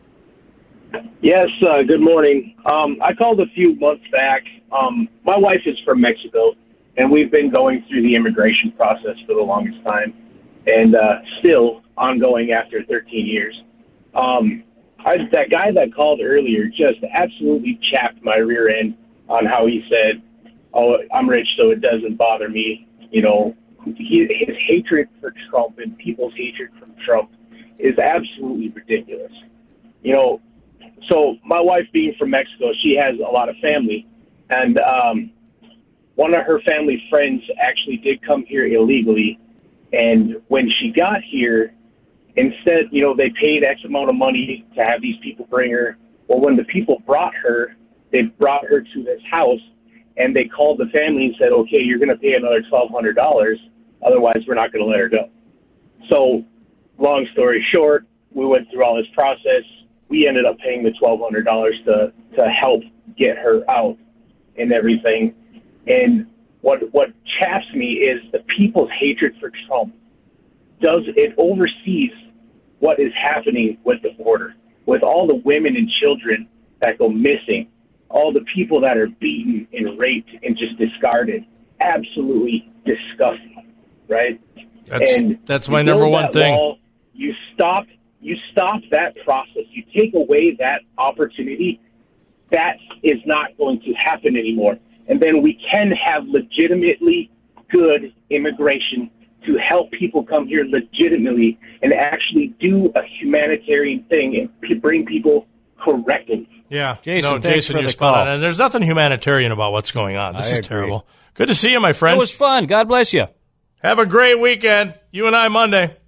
Yes, uh, good morning. Um, I called a few months back. Um, my wife is from Mexico, and we've been going through the immigration process for the longest time, and uh, still ongoing after thirteen years. Um, I, that guy that called earlier just absolutely chapped my rear end on how he said, oh, I'm rich, so it doesn't bother me. You know, he, his hatred for Trump and people's hatred for Trump is absolutely ridiculous. You know, so my wife being from Mexico, she has a lot of family. And um, one of her family friends actually did come here illegally. And when she got here, instead, you know, they paid X amount of money to have these people bring her. Well, when the people brought her, they brought her to this house, and they called the family and said, okay, you're going to pay another twelve hundred dollars. Otherwise, we're not going to let her go. So long story short, we went through all this process. We ended up paying the twelve hundred dollars to, to help get her out and everything. And what what chaps me is the people's hatred for Trump. Does it oversees what is happening with the border, with all the women and children that go missing, all the people that are beaten and raped and just discarded. Absolutely disgusting, right? That's and that's my you number build one that thing. Wall, you stop you stop that process. You take away that opportunity. That is not going to happen anymore. And then we can have legitimately good immigration to help people come here legitimately and actually do a humanitarian thing and p- bring people correctly. Yeah, Jason, no, thanks Jason, for you're the spot call. on. And there's nothing humanitarian about what's going on. This I is agree. terrible. Good to see you, my friend. It was fun. God bless you. Have a great weekend. You and I Monday.